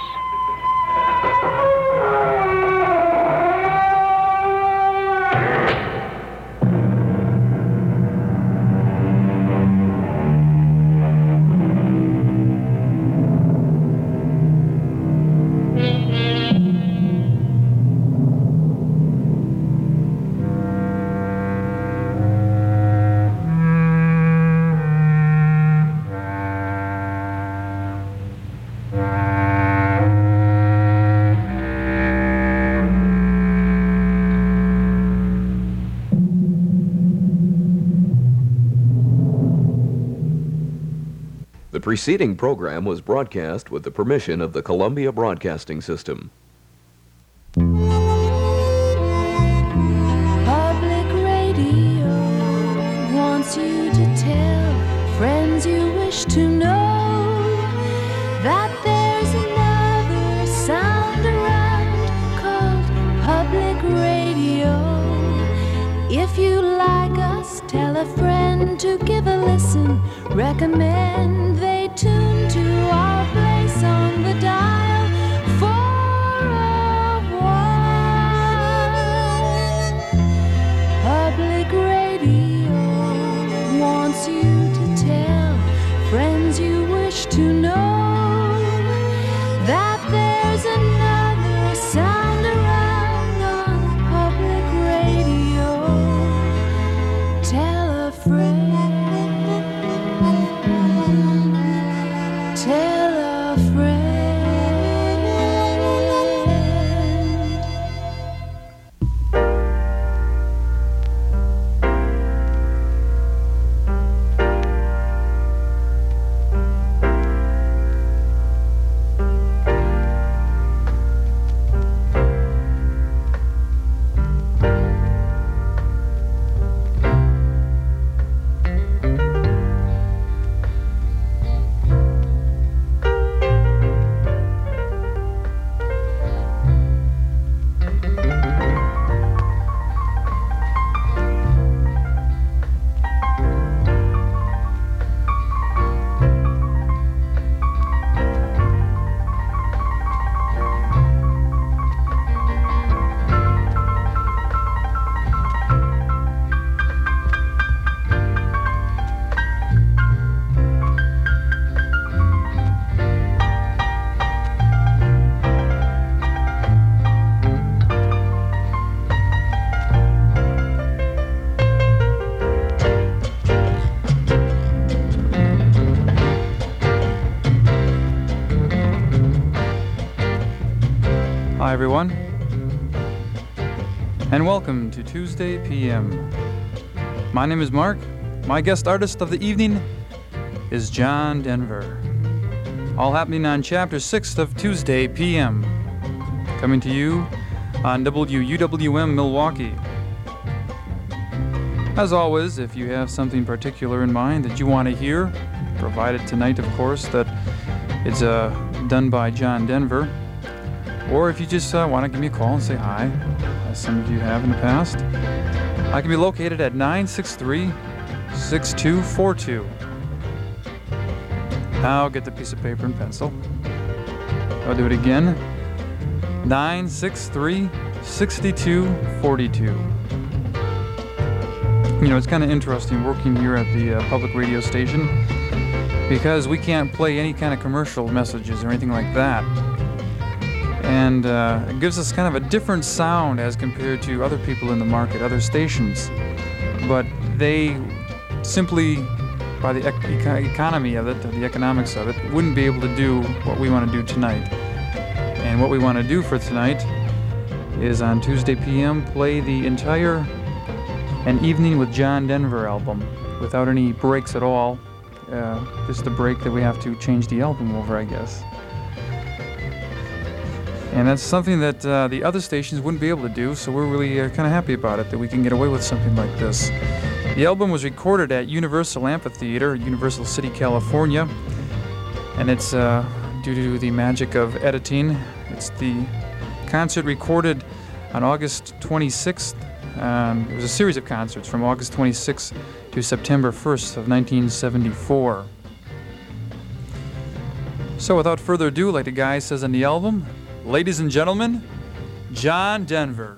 Speaker 1: The preceding program was broadcast with the permission of the Columbia Broadcasting System.
Speaker 5: Public radio wants you to tell friends you wish to know that there's another sound around called public radio. If you like us, tell a friend to give a listen. Recommend they tune to our place on the dial for a while. Public radio wants you to tell friends you wish to know that there's another sound around on public radio. Tell a friend. Tell a friend.
Speaker 8: Hi, everyone, and welcome to Tuesday PM. My name is Mark. My guest artist of the evening is John Denver. All happening on Chapter 6 of Tuesday PM. Coming to you on WUWM Milwaukee. As always, if you have something particular in mind that you want to hear, provided tonight, of course, that it's done by John Denver, or if you just want to give me a call and say hi, as some of you have in the past, I can be located at 963-6242. Now get the piece of paper and pencil. I'll do it again. 963-6242. You know, it's kind of interesting working here at the public radio station because we can't play any kind of commercial messages or anything like that. And it gives us kind of a different sound as compared to other people in the market, other stations. But they simply, by the economy of it, the economics of it, wouldn't be able to do what we want to do tonight. And what we want to do for tonight is on Tuesday PM, play the entire An Evening with John Denver album without any breaks at all. Just a break that we have to change the album over, I guess. And that's something that the other stations wouldn't be able to do, so we're really kind of happy about it, that we can get away with something like this. The album was recorded at Universal Amphitheater, Universal City, California, and it's due to the magic of editing. It's the concert recorded on August 26th. It was a series of concerts from August 26th to September 1st of 1974. So without further ado, like the guy says on the album, ladies and gentlemen, John Denver.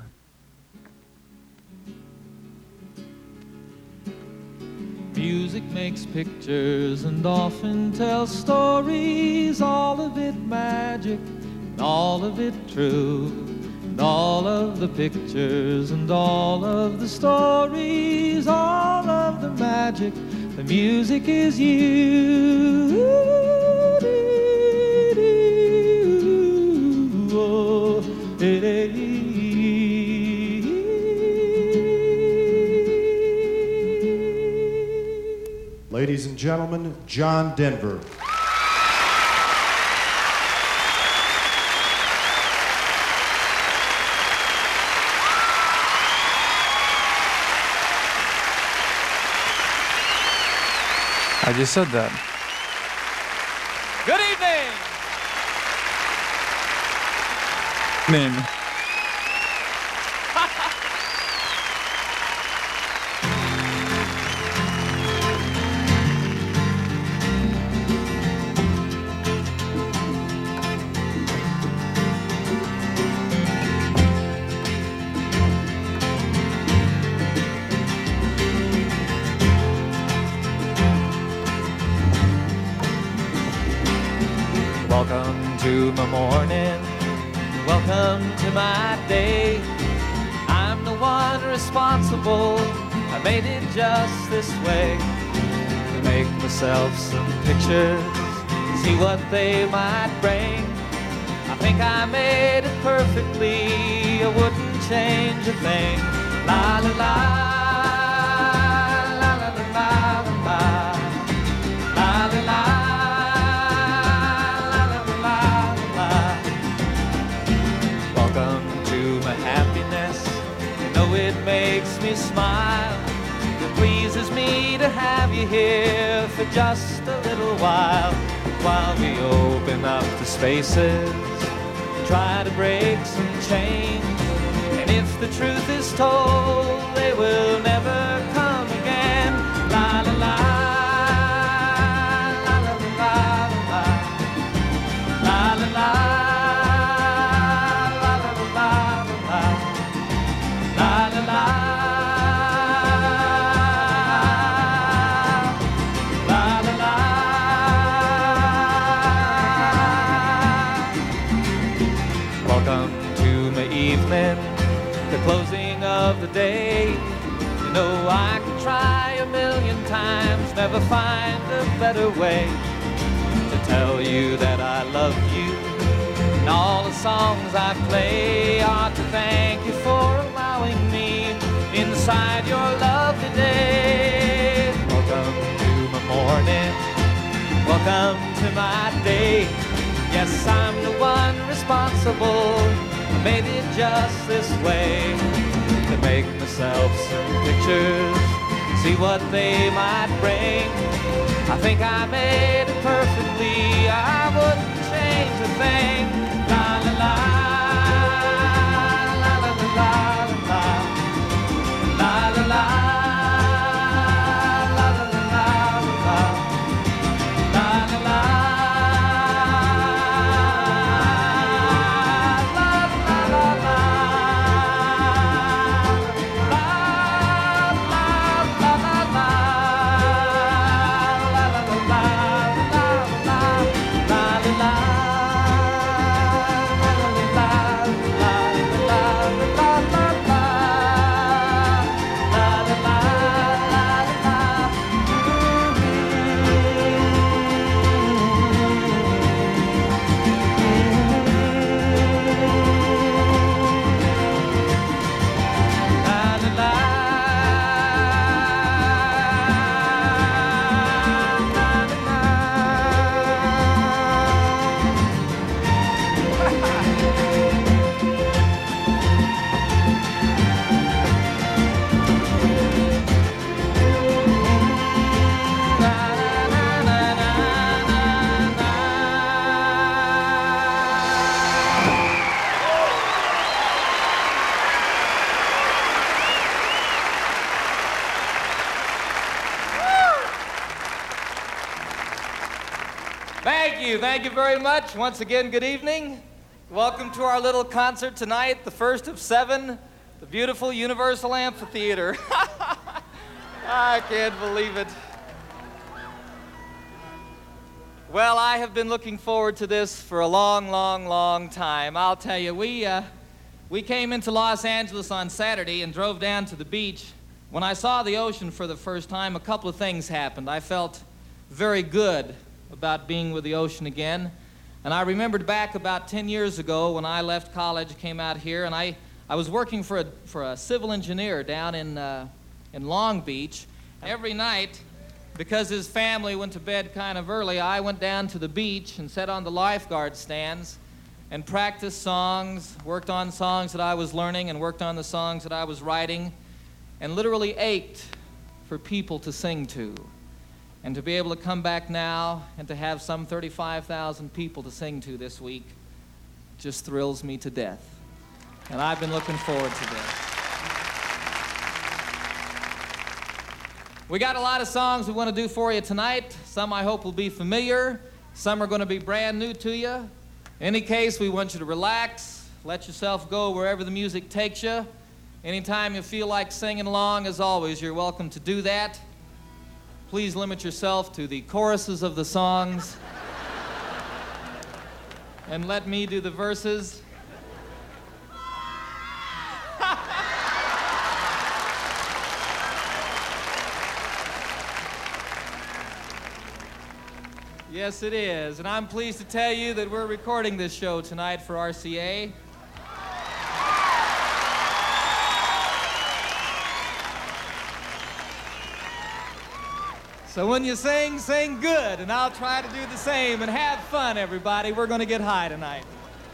Speaker 9: Music makes pictures and often tells stories, all of it magic and all of it true. And all of the pictures and all of the stories, all of the magic, the music is you.
Speaker 10: Ladies and gentlemen, John Denver.
Speaker 8: I just said that.
Speaker 9: Good evening.
Speaker 8: Name.
Speaker 9: Welcome to my morning, welcome to my day. I'm the one responsible, I made it just this way. To make myself some pictures, see what they might bring. I think I made it perfectly, I wouldn't change a thing. La la la, la la la la la, la la la. It makes me smile. It pleases me to have you here for just a little while we open up the spaces, try to break some chains. And if the truth is told, they will never come again. La la la, la la la la, la la la. The closing of the day. You know I could try a million times, never find a better way to tell you that I love you And all the songs I play are to thank you for allowing me inside your lovely day. Welcome to my morning, welcome to my day. Yes, I'm the one responsible. I made it just this way to make myself some pictures, see what they might bring. I think I made it perfectly. I wouldn't change a thing. La la la, la la la la la, la la la, la la la la, la la la. Thank you very much. Once again, good evening. Welcome to our little concert tonight, the first of 7, the beautiful Universal Amphitheater. I can't believe it. Well, I have been looking forward to this for a long, long, long time. I'll tell you, we came into Los Angeles on Saturday and drove down to the beach. When I saw the ocean for the first time, a couple of things happened. I felt very good about being with the ocean again. And I remembered back about 10 years ago when I left college, came out here, and I was working for a civil engineer down in Long Beach. Every night, because his family went to bed kind of early, I went down to the beach and sat on the lifeguard stands and practiced songs, worked on songs that I was learning and worked on the songs that I was writing, and literally ached for people to sing to. And to be able to come back now and to have some 35,000 people to sing to this week just thrills me to death. And I've been looking forward to this. We got a lot of songs we want to do for you tonight. Some I hope will be familiar. Some are going to be brand new to you. In any case, we want you to relax, let yourself go wherever the music takes you. Anytime you feel like singing along, as always, you're welcome to do that. Please limit yourself to the choruses of the songs and let me do the verses. Yes, it is. And I'm pleased to tell you that we're recording this show tonight for RCA. So when you sing, sing good, and I'll try to do the same. And have fun, everybody. We're going to get high tonight.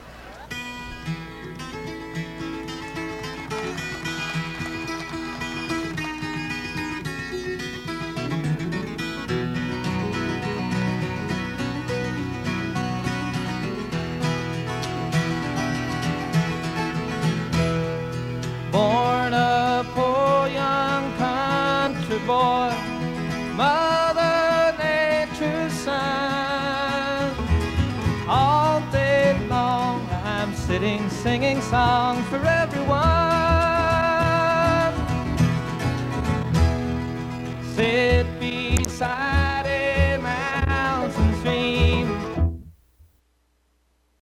Speaker 9: Born a poor young country boy, Mother Nature's son. All day long I'm sitting singing songs for everyone.